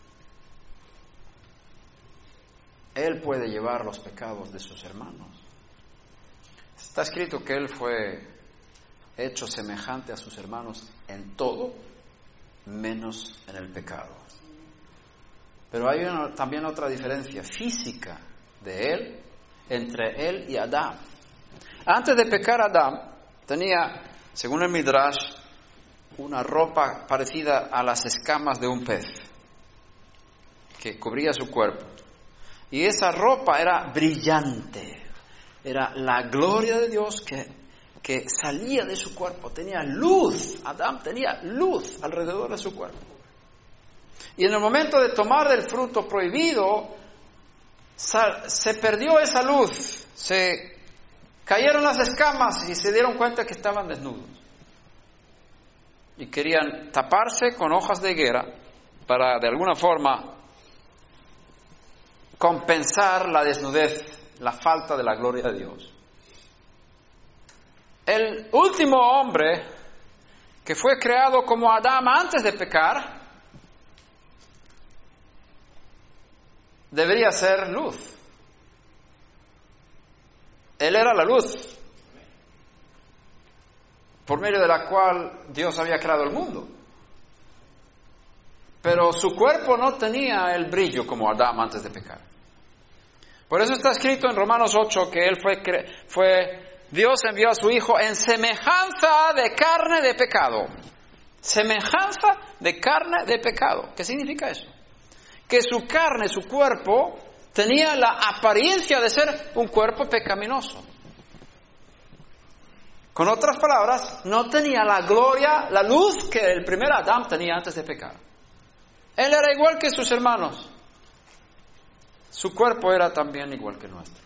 S1: él puede llevar los pecados de sus hermanos. Está escrito que él fue hecho semejante a sus hermanos en todo, menos en el pecado. Pero hay una, también otra diferencia física de él, entre él y Adán. Antes de pecar, Adán tenía, según el Midrash, una ropa parecida a las escamas de un pez, que cubría su cuerpo. Y esa ropa era brillante, era la gloria de Dios que, que salía de su cuerpo, tenía luz. Adán tenía luz alrededor de su cuerpo. Y en el momento de tomar del fruto prohibido, se perdió esa luz, se cayeron las escamas y se dieron cuenta que estaban desnudos. Y querían taparse con hojas de higuera para, de alguna forma, compensar la desnudez, la falta de la gloria de Dios. El último hombre que fue creado como Adán antes de pecar debería ser luz. Él era la luz por medio de la cual Dios había creado el mundo. Pero su cuerpo no tenía el brillo como Adán antes de pecar. Por eso está escrito en Romanos ocho que él fue, fue Dios envió a su Hijo en semejanza de carne de pecado. Semejanza de carne de pecado. ¿Qué significa eso? Que su carne, su cuerpo, tenía la apariencia de ser un cuerpo pecaminoso. Con otras palabras, no tenía la gloria, la luz que el primer Adán tenía antes de pecar. Él era igual que sus hermanos. Su cuerpo era también igual que el nuestro.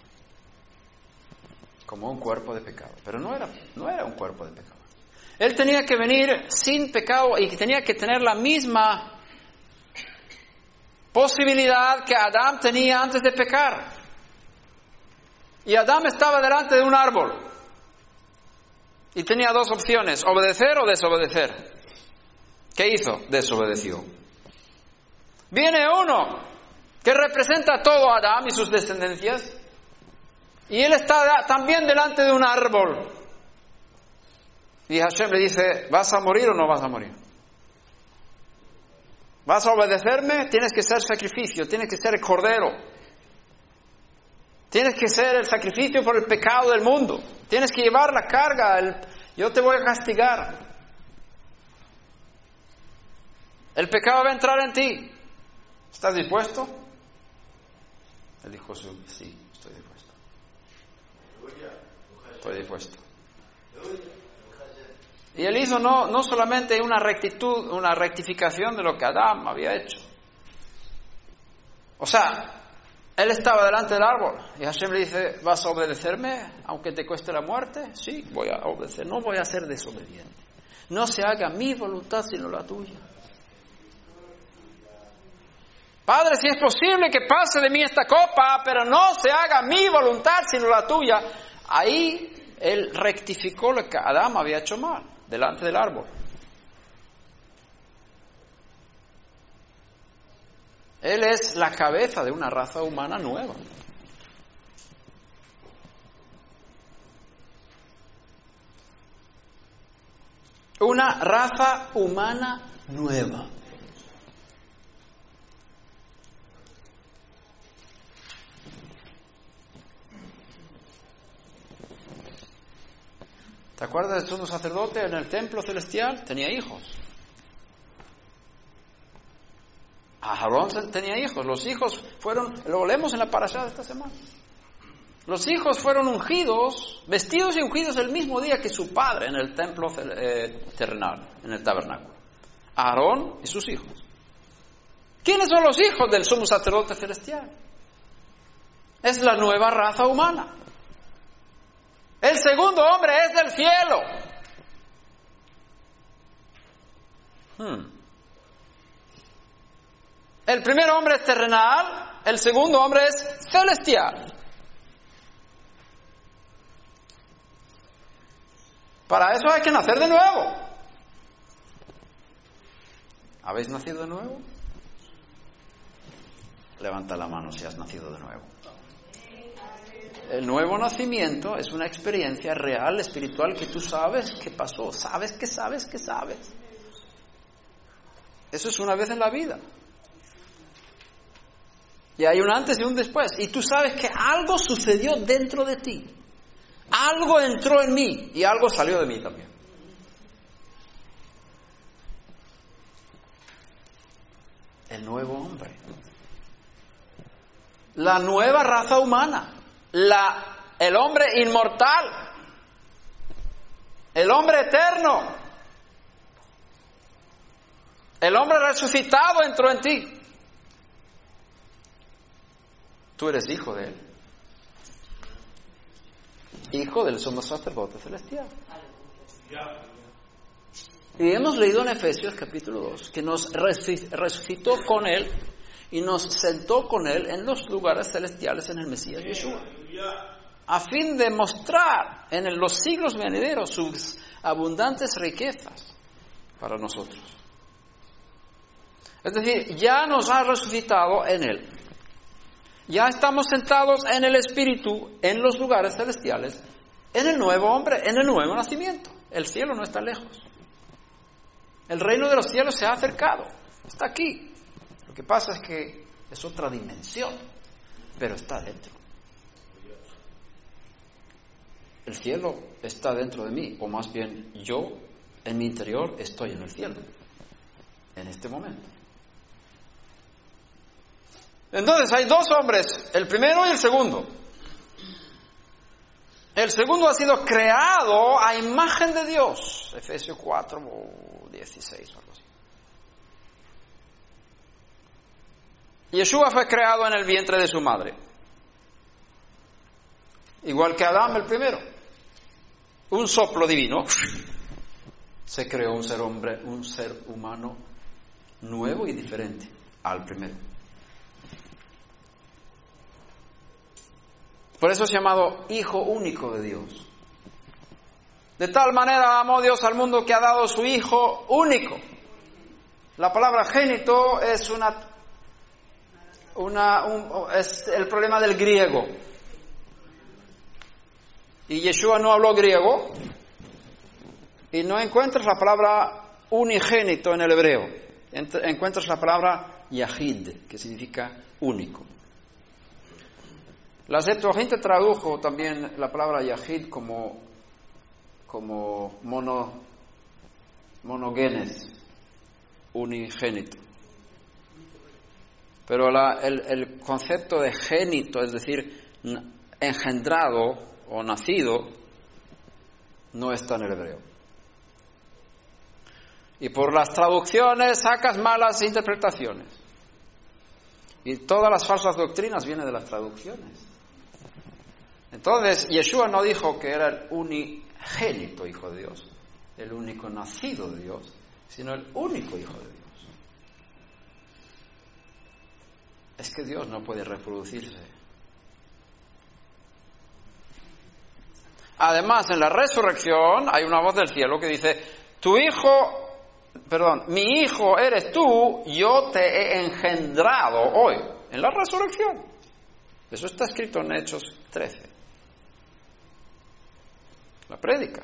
S1: Como un cuerpo de pecado. Pero no era, no era un cuerpo de pecado. Él tenía que venir sin pecado y tenía que tener la misma posibilidad que Adán tenía antes de pecar. Y Adán estaba delante de un árbol. Y tenía dos opciones, obedecer o desobedecer. ¿Qué hizo? Desobedeció. Viene uno que representa todo a Adán y sus descendencias, y él está también delante de un árbol. Y Hashem le dice, ¿vas a morir o no vas a morir? ¿Vas a obedecerme? Tienes que ser sacrificio, tienes que ser el cordero. Tienes que ser el sacrificio por el pecado del mundo. Tienes que llevar la carga. El, yo te voy a castigar. El pecado va a entrar en ti. ¿Estás dispuesto? Él dijo, sí, estoy dispuesto. Estoy dispuesto. Y él hizo no, no solamente una rectitud, una rectificación de lo que Adán había hecho. O sea, él estaba delante del árbol y Hashem le dice, ¿vas a obedecerme aunque te cueste la muerte? Sí, voy a obedecer, no voy a ser desobediente. No se haga mi voluntad sino la tuya. Padre, si es posible que pase de mí esta copa, pero no se haga mi voluntad sino la tuya. Ahí él rectificó lo que Adán había hecho mal. delante del árbol. Él es la cabeza de una raza humana nueva. Una raza humana nueva. ¿Te acuerdas del sumo sacerdote en el templo celestial? Tenía hijos. Aarón tenía hijos. Los hijos fueron, lo leemos en la parashá de esta semana. Los hijos fueron ungidos, vestidos y ungidos el mismo día que su padre en el templo eh, terrenal, en el tabernáculo. Aarón y sus hijos. ¿Quiénes son los hijos del sumo sacerdote celestial? Es la nueva raza humana. El segundo hombre es del cielo. Hmm. El primer hombre es terrenal, el segundo hombre es celestial. Para eso hay que nacer de nuevo. ¿Habéis nacido de nuevo? Levanta la mano si has nacido de nuevo. El nuevo nacimiento es una experiencia real, espiritual, que tú sabes que pasó, sabes que sabes que sabes. Eso es una vez en la vida. Y hay un antes y un después. Y tú sabes que algo sucedió dentro de ti. Algo entró en mí y algo salió de mí también. El nuevo hombre. La nueva raza humana. La, el hombre inmortal, el hombre eterno, el hombre resucitado entró en ti. Tú eres hijo de él, hijo del sumo sacerdote celestial. Y hemos leído en Efesios capítulo dos que nos resucitó con él y nos sentó con él en los lugares celestiales en el Mesías Yeshua, a fin de mostrar en los siglos venideros sus abundantes riquezas para nosotros. Es decir, ya nos ha resucitado en él. Ya estamos sentados en el Espíritu, en los lugares celestiales, en el nuevo hombre, en el nuevo nacimiento. El cielo no está lejos. El reino de los cielos se ha acercado. Está aquí. Lo que pasa es que es otra dimensión, pero está dentro. El cielo está dentro de mí, o más bien yo, en mi interior, estoy en el cielo, en este momento. Entonces hay dos hombres, el primero y el segundo. El segundo ha sido creado a imagen de Dios, Efesios cuatro, dieciséis o algo así. Yeshua fue creado en el vientre de su madre, igual que Adán el primero. Un soplo divino, se creó un ser hombre, un ser humano nuevo y diferente al primero. Por eso es llamado Hijo único de Dios. De tal manera amó Dios al mundo que ha dado su Hijo único. La palabra génito es una Una, un, es el problema del griego. Y Yeshua no habló griego y no encuentras la palabra unigénito en el hebreo. Encuentras la palabra yahid, que significa único. La Septuaginta tradujo también la palabra yahid como, como mono, monogenes, unigénito. Pero la, el, el concepto de génito, es decir, engendrado o nacido, no está en el hebreo. Y por las traducciones sacas malas interpretaciones. Y todas las falsas doctrinas vienen de las traducciones. Entonces, Yeshua no dijo que era el unigénito Hijo de Dios, el único nacido de Dios, sino el único Hijo de Dios. Es que Dios no puede reproducirse. Además, en la resurrección hay una voz del cielo que dice: tu hijo, perdón, mi hijo eres tú, yo te he engendrado hoy, en la resurrección. Eso está escrito en Hechos trece. La prédica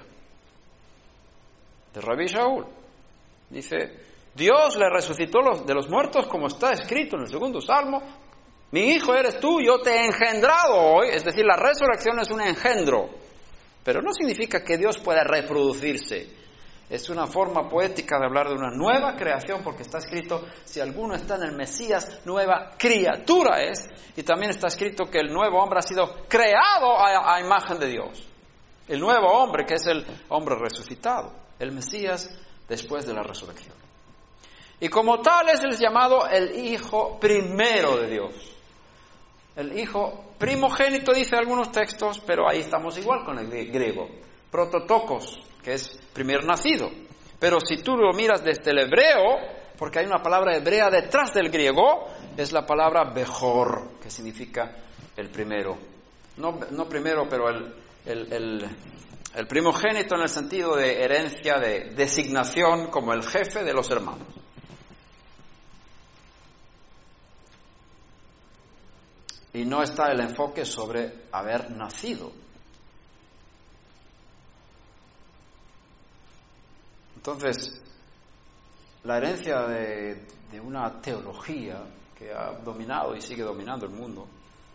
S1: de Rabbi Shaul. Dice, Dios le resucitó de los muertos como está escrito en el segundo salmo. Mi hijo eres tú, yo te he engendrado hoy. Es decir, la resurrección es un engendro. Pero no significa que Dios pueda reproducirse. Es una forma poética de hablar de una nueva creación, porque está escrito, si alguno está en el Mesías, nueva criatura es. Y también está escrito que el nuevo hombre ha sido creado a, a imagen de Dios. El nuevo hombre, que es el hombre resucitado. El Mesías después de la resurrección. Y como tal es el llamado el Hijo primero de Dios. El Hijo primogénito, dice algunos textos, pero ahí estamos igual con el griego. Prototokos, que es primer nacido. Pero si tú lo miras desde el hebreo, porque hay una palabra hebrea detrás del griego, es la palabra Bejor, que significa el primero. No, no primero, pero el, el, el, el primogénito en el sentido de herencia, de designación, como el jefe de los hermanos. Y no está el enfoque sobre haber nacido. Entonces, la herencia de, de una teología que ha dominado y sigue dominando el mundo,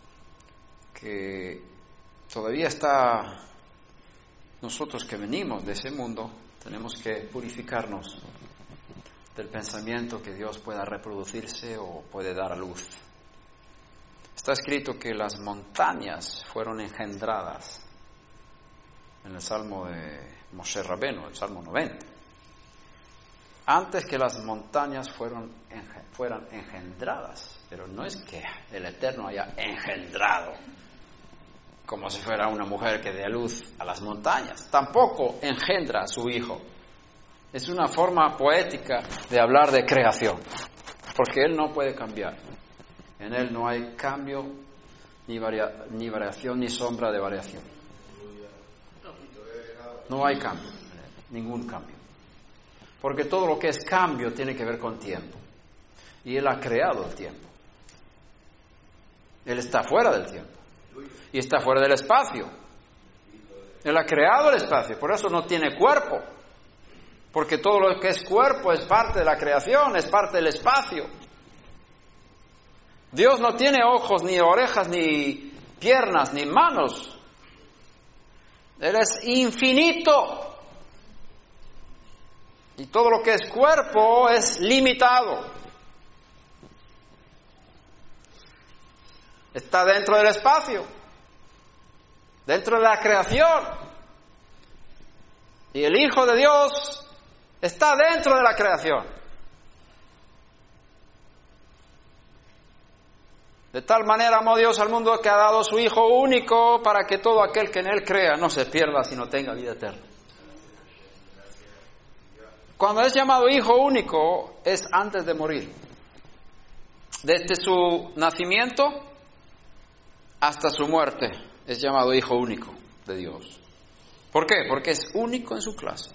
S1: que todavía está, nosotros que venimos de ese mundo, tenemos que purificarnos del pensamiento que Dios pueda reproducirse o puede dar a luz. Está escrito que las montañas fueron engendradas en el Salmo de Moshe Rabenu, el Salmo noventa. Antes que las montañas fueron, fueran engendradas, pero no es que el Eterno haya engendrado como si fuera una mujer que dé a luz a las montañas. Tampoco engendra a su hijo. Es una forma poética de hablar de creación, porque Él no puede cambiar. En Él no hay cambio, ni, varia, ni variación, ni sombra de variación. No hay cambio, ningún cambio. Porque todo lo que es cambio tiene que ver con tiempo. Y Él ha creado el tiempo. Él está fuera del tiempo. Y está fuera del espacio. Él ha creado el espacio, por eso no tiene cuerpo. Porque todo lo que es cuerpo es parte de la creación, es parte del espacio. Dios no tiene ojos, ni orejas, ni piernas, ni manos. Él es infinito. Y todo lo que es cuerpo es limitado. Está dentro del espacio, dentro de la creación. Y el Hijo de Dios está dentro de la creación. De tal manera amó Dios al mundo que ha dado su Hijo único para que todo aquel que en Él crea no se pierda, sino tenga vida eterna. Cuando es llamado Hijo único es antes de morir. Desde su nacimiento hasta su muerte es llamado Hijo único de Dios. ¿Por qué? Porque es único en su clase.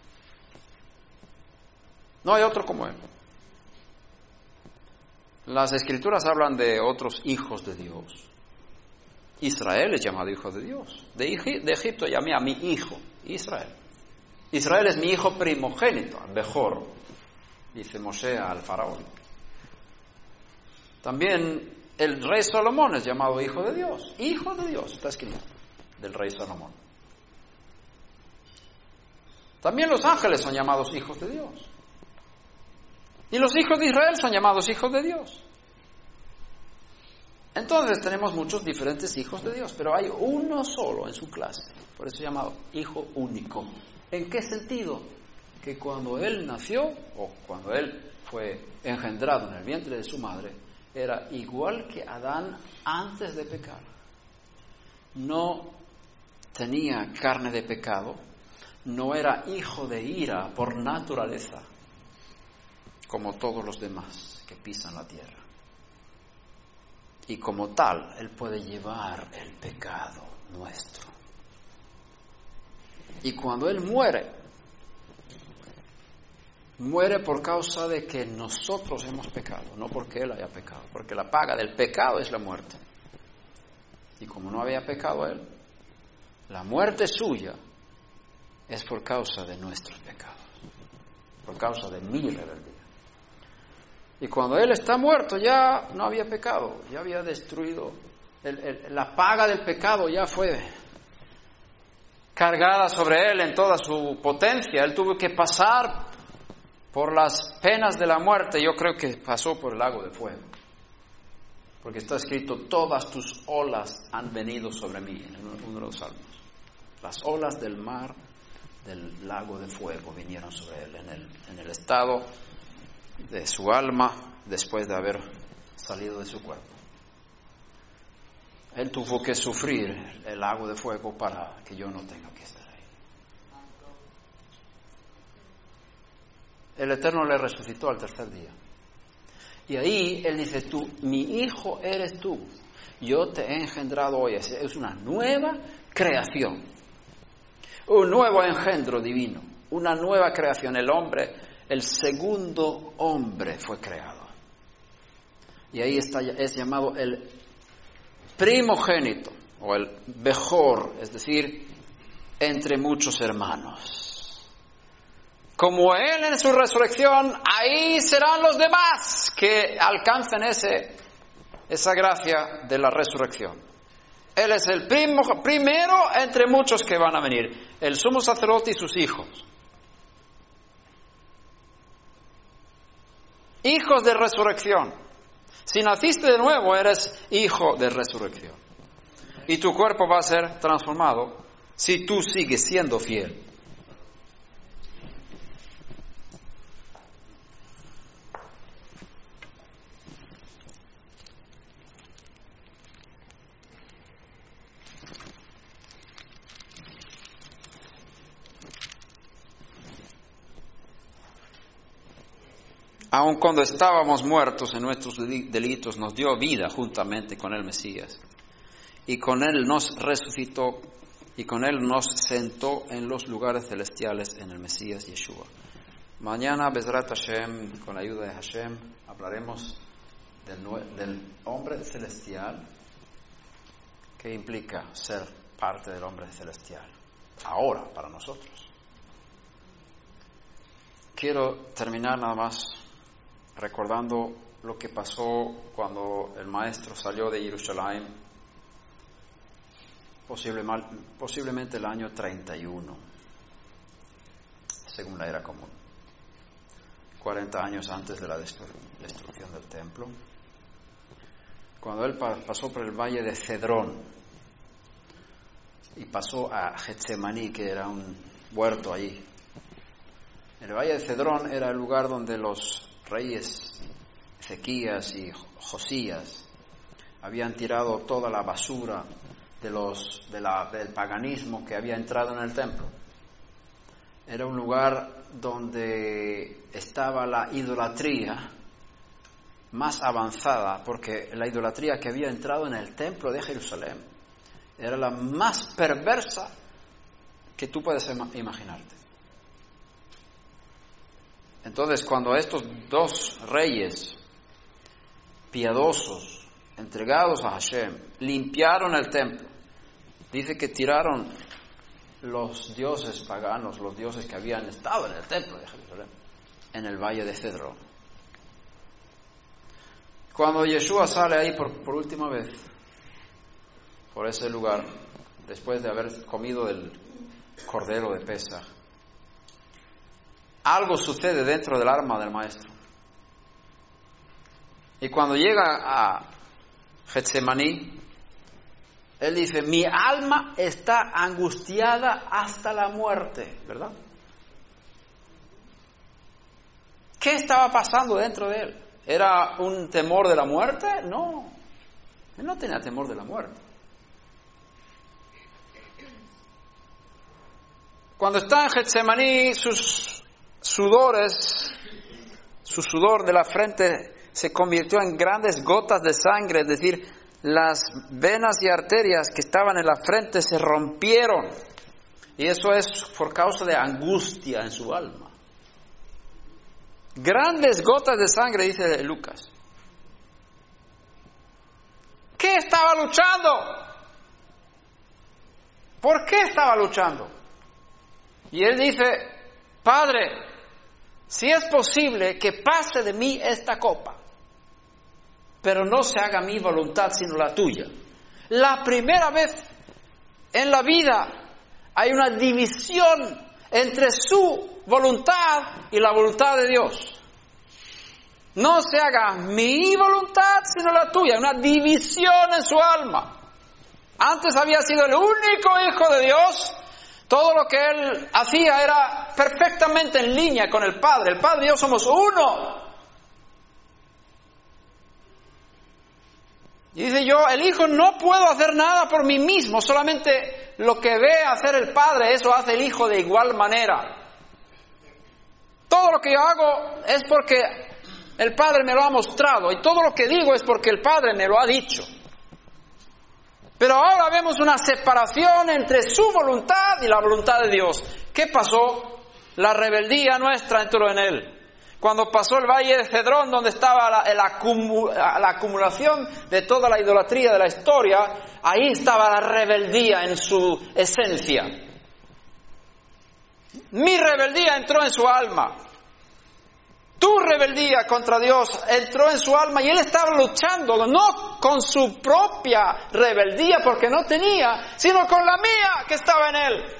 S1: No hay otro como Él. Las Escrituras hablan de otros hijos de Dios. Israel es llamado hijo de Dios. De, de Egipto llamé a mi hijo, Israel. Israel es mi hijo primogénito, Bejor, dice Moshe al faraón. También el rey Salomón es llamado hijo de Dios. Hijo de Dios, está escrito, del rey Salomón. También los ángeles son llamados hijos de Dios. Y los hijos de Israel son llamados hijos de Dios. Entonces tenemos muchos diferentes hijos de Dios, pero hay uno solo en su clase, por eso llamado hijo único. ¿En qué sentido? Que cuando él nació, o cuando él fue engendrado en el vientre de su madre, era igual que Adán antes de pecar. No tenía carne de pecado, no era hijo de ira por naturaleza, como todos los demás que pisan la tierra. Y como tal, Él puede llevar el pecado nuestro. Y cuando Él muere, muere por causa de que nosotros hemos pecado, no porque Él haya pecado, porque la paga del pecado es la muerte. Y como no había pecado Él, la muerte suya es por causa de nuestros pecados, por causa de mi rebeldía. Y cuando Él está muerto ya no había pecado, ya había destruido, el, el, la paga del pecado ya fue cargada sobre Él en toda su potencia. Él tuvo que pasar por las penas de la muerte. Yo creo que pasó por el lago de fuego, porque está escrito: todas tus olas han venido sobre mí, en uno de los salmos. Las olas del mar, del lago de fuego, vinieron sobre Él en el, en el estado de su alma después de haber salido de su cuerpo. Él tuvo que sufrir el lago de fuego para que yo no tenga que estar ahí. El Eterno le resucitó al tercer día. Y ahí Él dice: tú, mi hijo eres tú, yo te he engendrado hoy. Es una nueva creación, un nuevo engendro divino, una nueva creación. El hombre, el segundo hombre fue creado. Y ahí está, es llamado el primogénito o el mejor, es decir, entre muchos hermanos. Como Él en su resurrección, ahí serán los demás que alcancen ese, esa gracia de la resurrección. Él es el primo, primero entre muchos que van a venir, el sumo sacerdote y sus hijos. Hijos de resurrección. Si naciste de nuevo, eres hijo de resurrección. Y tu cuerpo va a ser transformado si tú sigues siendo fiel. Aun cuando estábamos muertos en nuestros delitos, nos dio vida juntamente con el Mesías. Y con Él nos resucitó y con Él nos sentó en los lugares celestiales en el Mesías Yeshua. Mañana, Bezrat Hashem, con la ayuda de Hashem, hablaremos del, del hombre celestial, que implica ser parte del hombre celestial, ahora, para nosotros. Quiero terminar nada más recordando lo que pasó cuando el maestro salió de Jerusalén, posiblemente el año treinta y uno, según la era común, cuarenta años antes de la destrucción del templo, cuando él pasó por el valle de Cedrón y pasó a Getsemaní, que era un huerto allí. El valle de Cedrón era el lugar donde los reyes Ezequías y Josías habían tirado toda la basura de los, de la, del paganismo que había entrado en el templo. Era un lugar donde estaba la idolatría más avanzada, porque la idolatría que había entrado en el templo de Jerusalén era la más perversa que tú puedes imaginarte. Entonces, cuando estos dos reyes piadosos, entregados a Hashem, limpiaron el templo, dice que tiraron los dioses paganos, los dioses que habían estado en el templo de Jerusalén, en el valle de Cedrón. Cuando Yeshua sale ahí por, por última vez, por ese lugar, después de haber comido el cordero de Pesaj, algo sucede dentro del alma del maestro. Y cuando llega a Getsemaní, él dice: mi alma está angustiada hasta la muerte, ¿verdad? ¿Qué estaba pasando dentro de él? ¿Era un temor de la muerte? No, él no tenía temor de la muerte. Cuando está en Getsemaní, sus sudores, su sudor de la frente se convirtió en grandes gotas de sangre, es decir, las venas y arterias que estaban en la frente se rompieron, y eso es por causa de angustia en su alma. Grandes gotas de sangre, dice Lucas. ¿Qué estaba luchando? ¿Por qué estaba luchando? Y él dice, Padre, si es posible que pase de mí esta copa, pero no se haga mi voluntad sino la tuya. La primera vez en la vida hay una división entre su voluntad y la voluntad de Dios. No se haga mi voluntad sino la tuya, una división en su alma. Antes había sido el único hijo de Dios, todo lo que él hacía era perfectamente en línea con el Padre. El Padre y yo somos uno. Y dice yo, el Hijo no puedo hacer nada por mí mismo, solamente lo que ve hacer el Padre, eso hace el Hijo de igual manera. Todo lo que yo hago es porque el Padre me lo ha mostrado, y todo lo que digo es porque el Padre me lo ha dicho. Pero ahora vemos una separación entre su voluntad y la voluntad de Dios. ¿Qué pasó? La rebeldía nuestra entró en él. Cuando pasó el valle de Cedrón, donde estaba la, la, acumu, la acumulación de toda la idolatría de la historia, ahí estaba la rebeldía en su esencia. Mi rebeldía entró en su alma. Tu rebeldía contra Dios entró en su alma y él estaba luchando, no con su propia rebeldía porque no tenía, sino con la mía que estaba en él.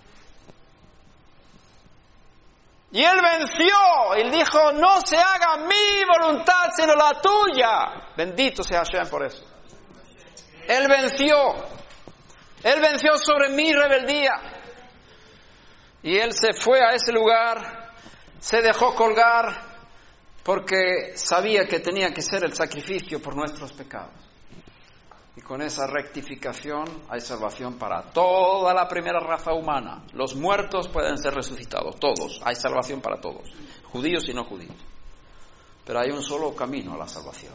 S1: Y él venció, y dijo, no se haga mi voluntad sino la tuya. Bendito sea Hashem por eso. Él venció, él venció sobre mi rebeldía. Y él se fue a ese lugar, se dejó colgar, porque sabía que tenía que ser el sacrificio por nuestros pecados. Y con esa rectificación hay salvación para toda la primera raza humana. Los muertos pueden ser resucitados, todos. Hay salvación para todos, judíos y no judíos. Pero hay un solo camino a la salvación.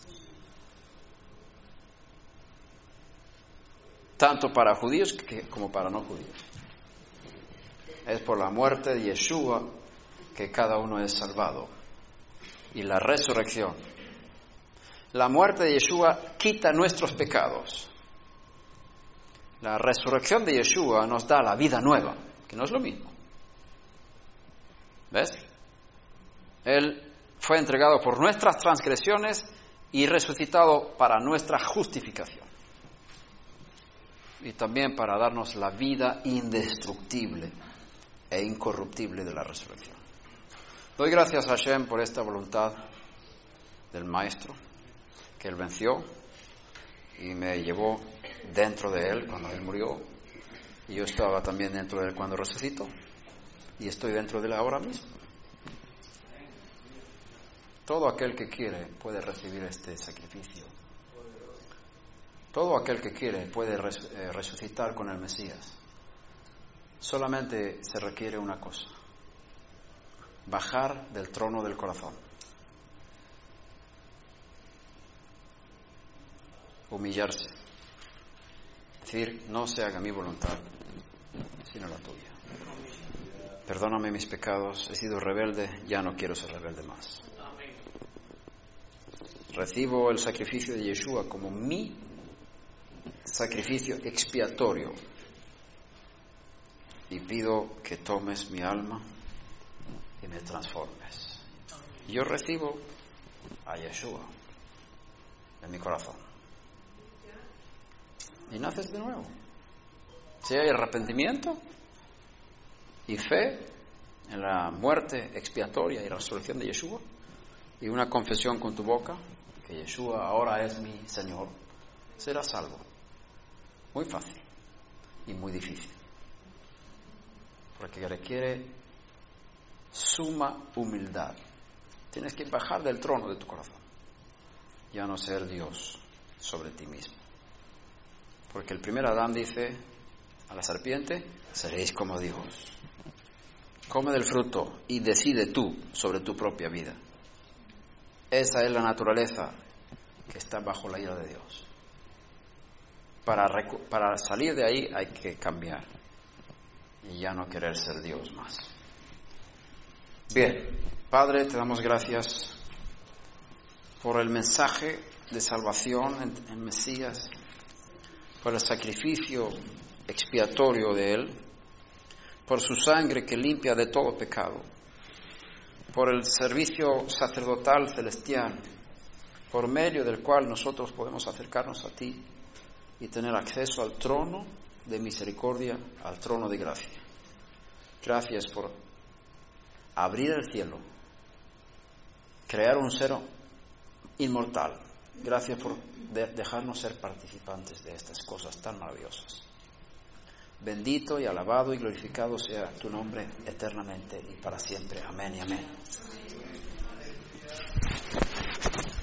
S1: Tanto para judíos como para no judíos. Es por la muerte de Yeshua que cada uno es salvado. Y la resurrección. La muerte de Yeshua quita nuestros pecados. La resurrección de Yeshua nos da la vida nueva, que no es lo mismo. ¿Ves? Él fue entregado por nuestras transgresiones y resucitado para nuestra justificación. Y también para darnos la vida indestructible e incorruptible de la resurrección. Doy gracias a Hashem por esta voluntad del Maestro, que Él venció y me llevó dentro de Él cuando Él murió. Y yo estaba también dentro de Él cuando resucitó. Y estoy dentro de Él ahora mismo. Todo aquel que quiere puede recibir este sacrificio. Todo aquel que quiere puede res- eh, resucitar con el Mesías. Solamente se requiere una cosa: bajar del trono del corazón, humillarse, decir, no se haga mi voluntad, sino la tuya. Perdóname mis pecados, he sido rebelde, ya no quiero ser rebelde más. Recibo el sacrificio de Yeshua como mi sacrificio expiatorio y pido que tomes mi alma y me transformes. Yo recibo a Yeshua en mi corazón y naces de nuevo. Si hay arrepentimiento y fe en la muerte expiatoria y resurrección de Yeshua y una confesión con tu boca que Yeshua ahora es mi Señor, serás salvo. Muy fácil y muy difícil, porque requiere suma humildad. Tienes que bajar del trono de tu corazón, ya no ser Dios sobre ti mismo. Porque el primer Adán dice a la serpiente, seréis como Dios. Come del fruto y decide tú sobre tu propia vida. Esa es la naturaleza que está bajo la ira de Dios. Para, recu- para salir de ahí hay que cambiar y ya no querer ser Dios más. Bien. Padre, te damos gracias por el mensaje de salvación en, en Mesías, por el sacrificio expiatorio de Él, por su sangre que limpia de todo pecado, por el servicio sacerdotal celestial, por medio del cual nosotros podemos acercarnos a ti y tener acceso al trono de misericordia, al trono de gracia. Gracias por abrir el cielo, crear un ser inmortal. Gracias por de- dejarnos ser participantes de estas cosas tan maravillosas. Bendito y alabado y glorificado sea tu nombre eternamente y para siempre. Amén y amén.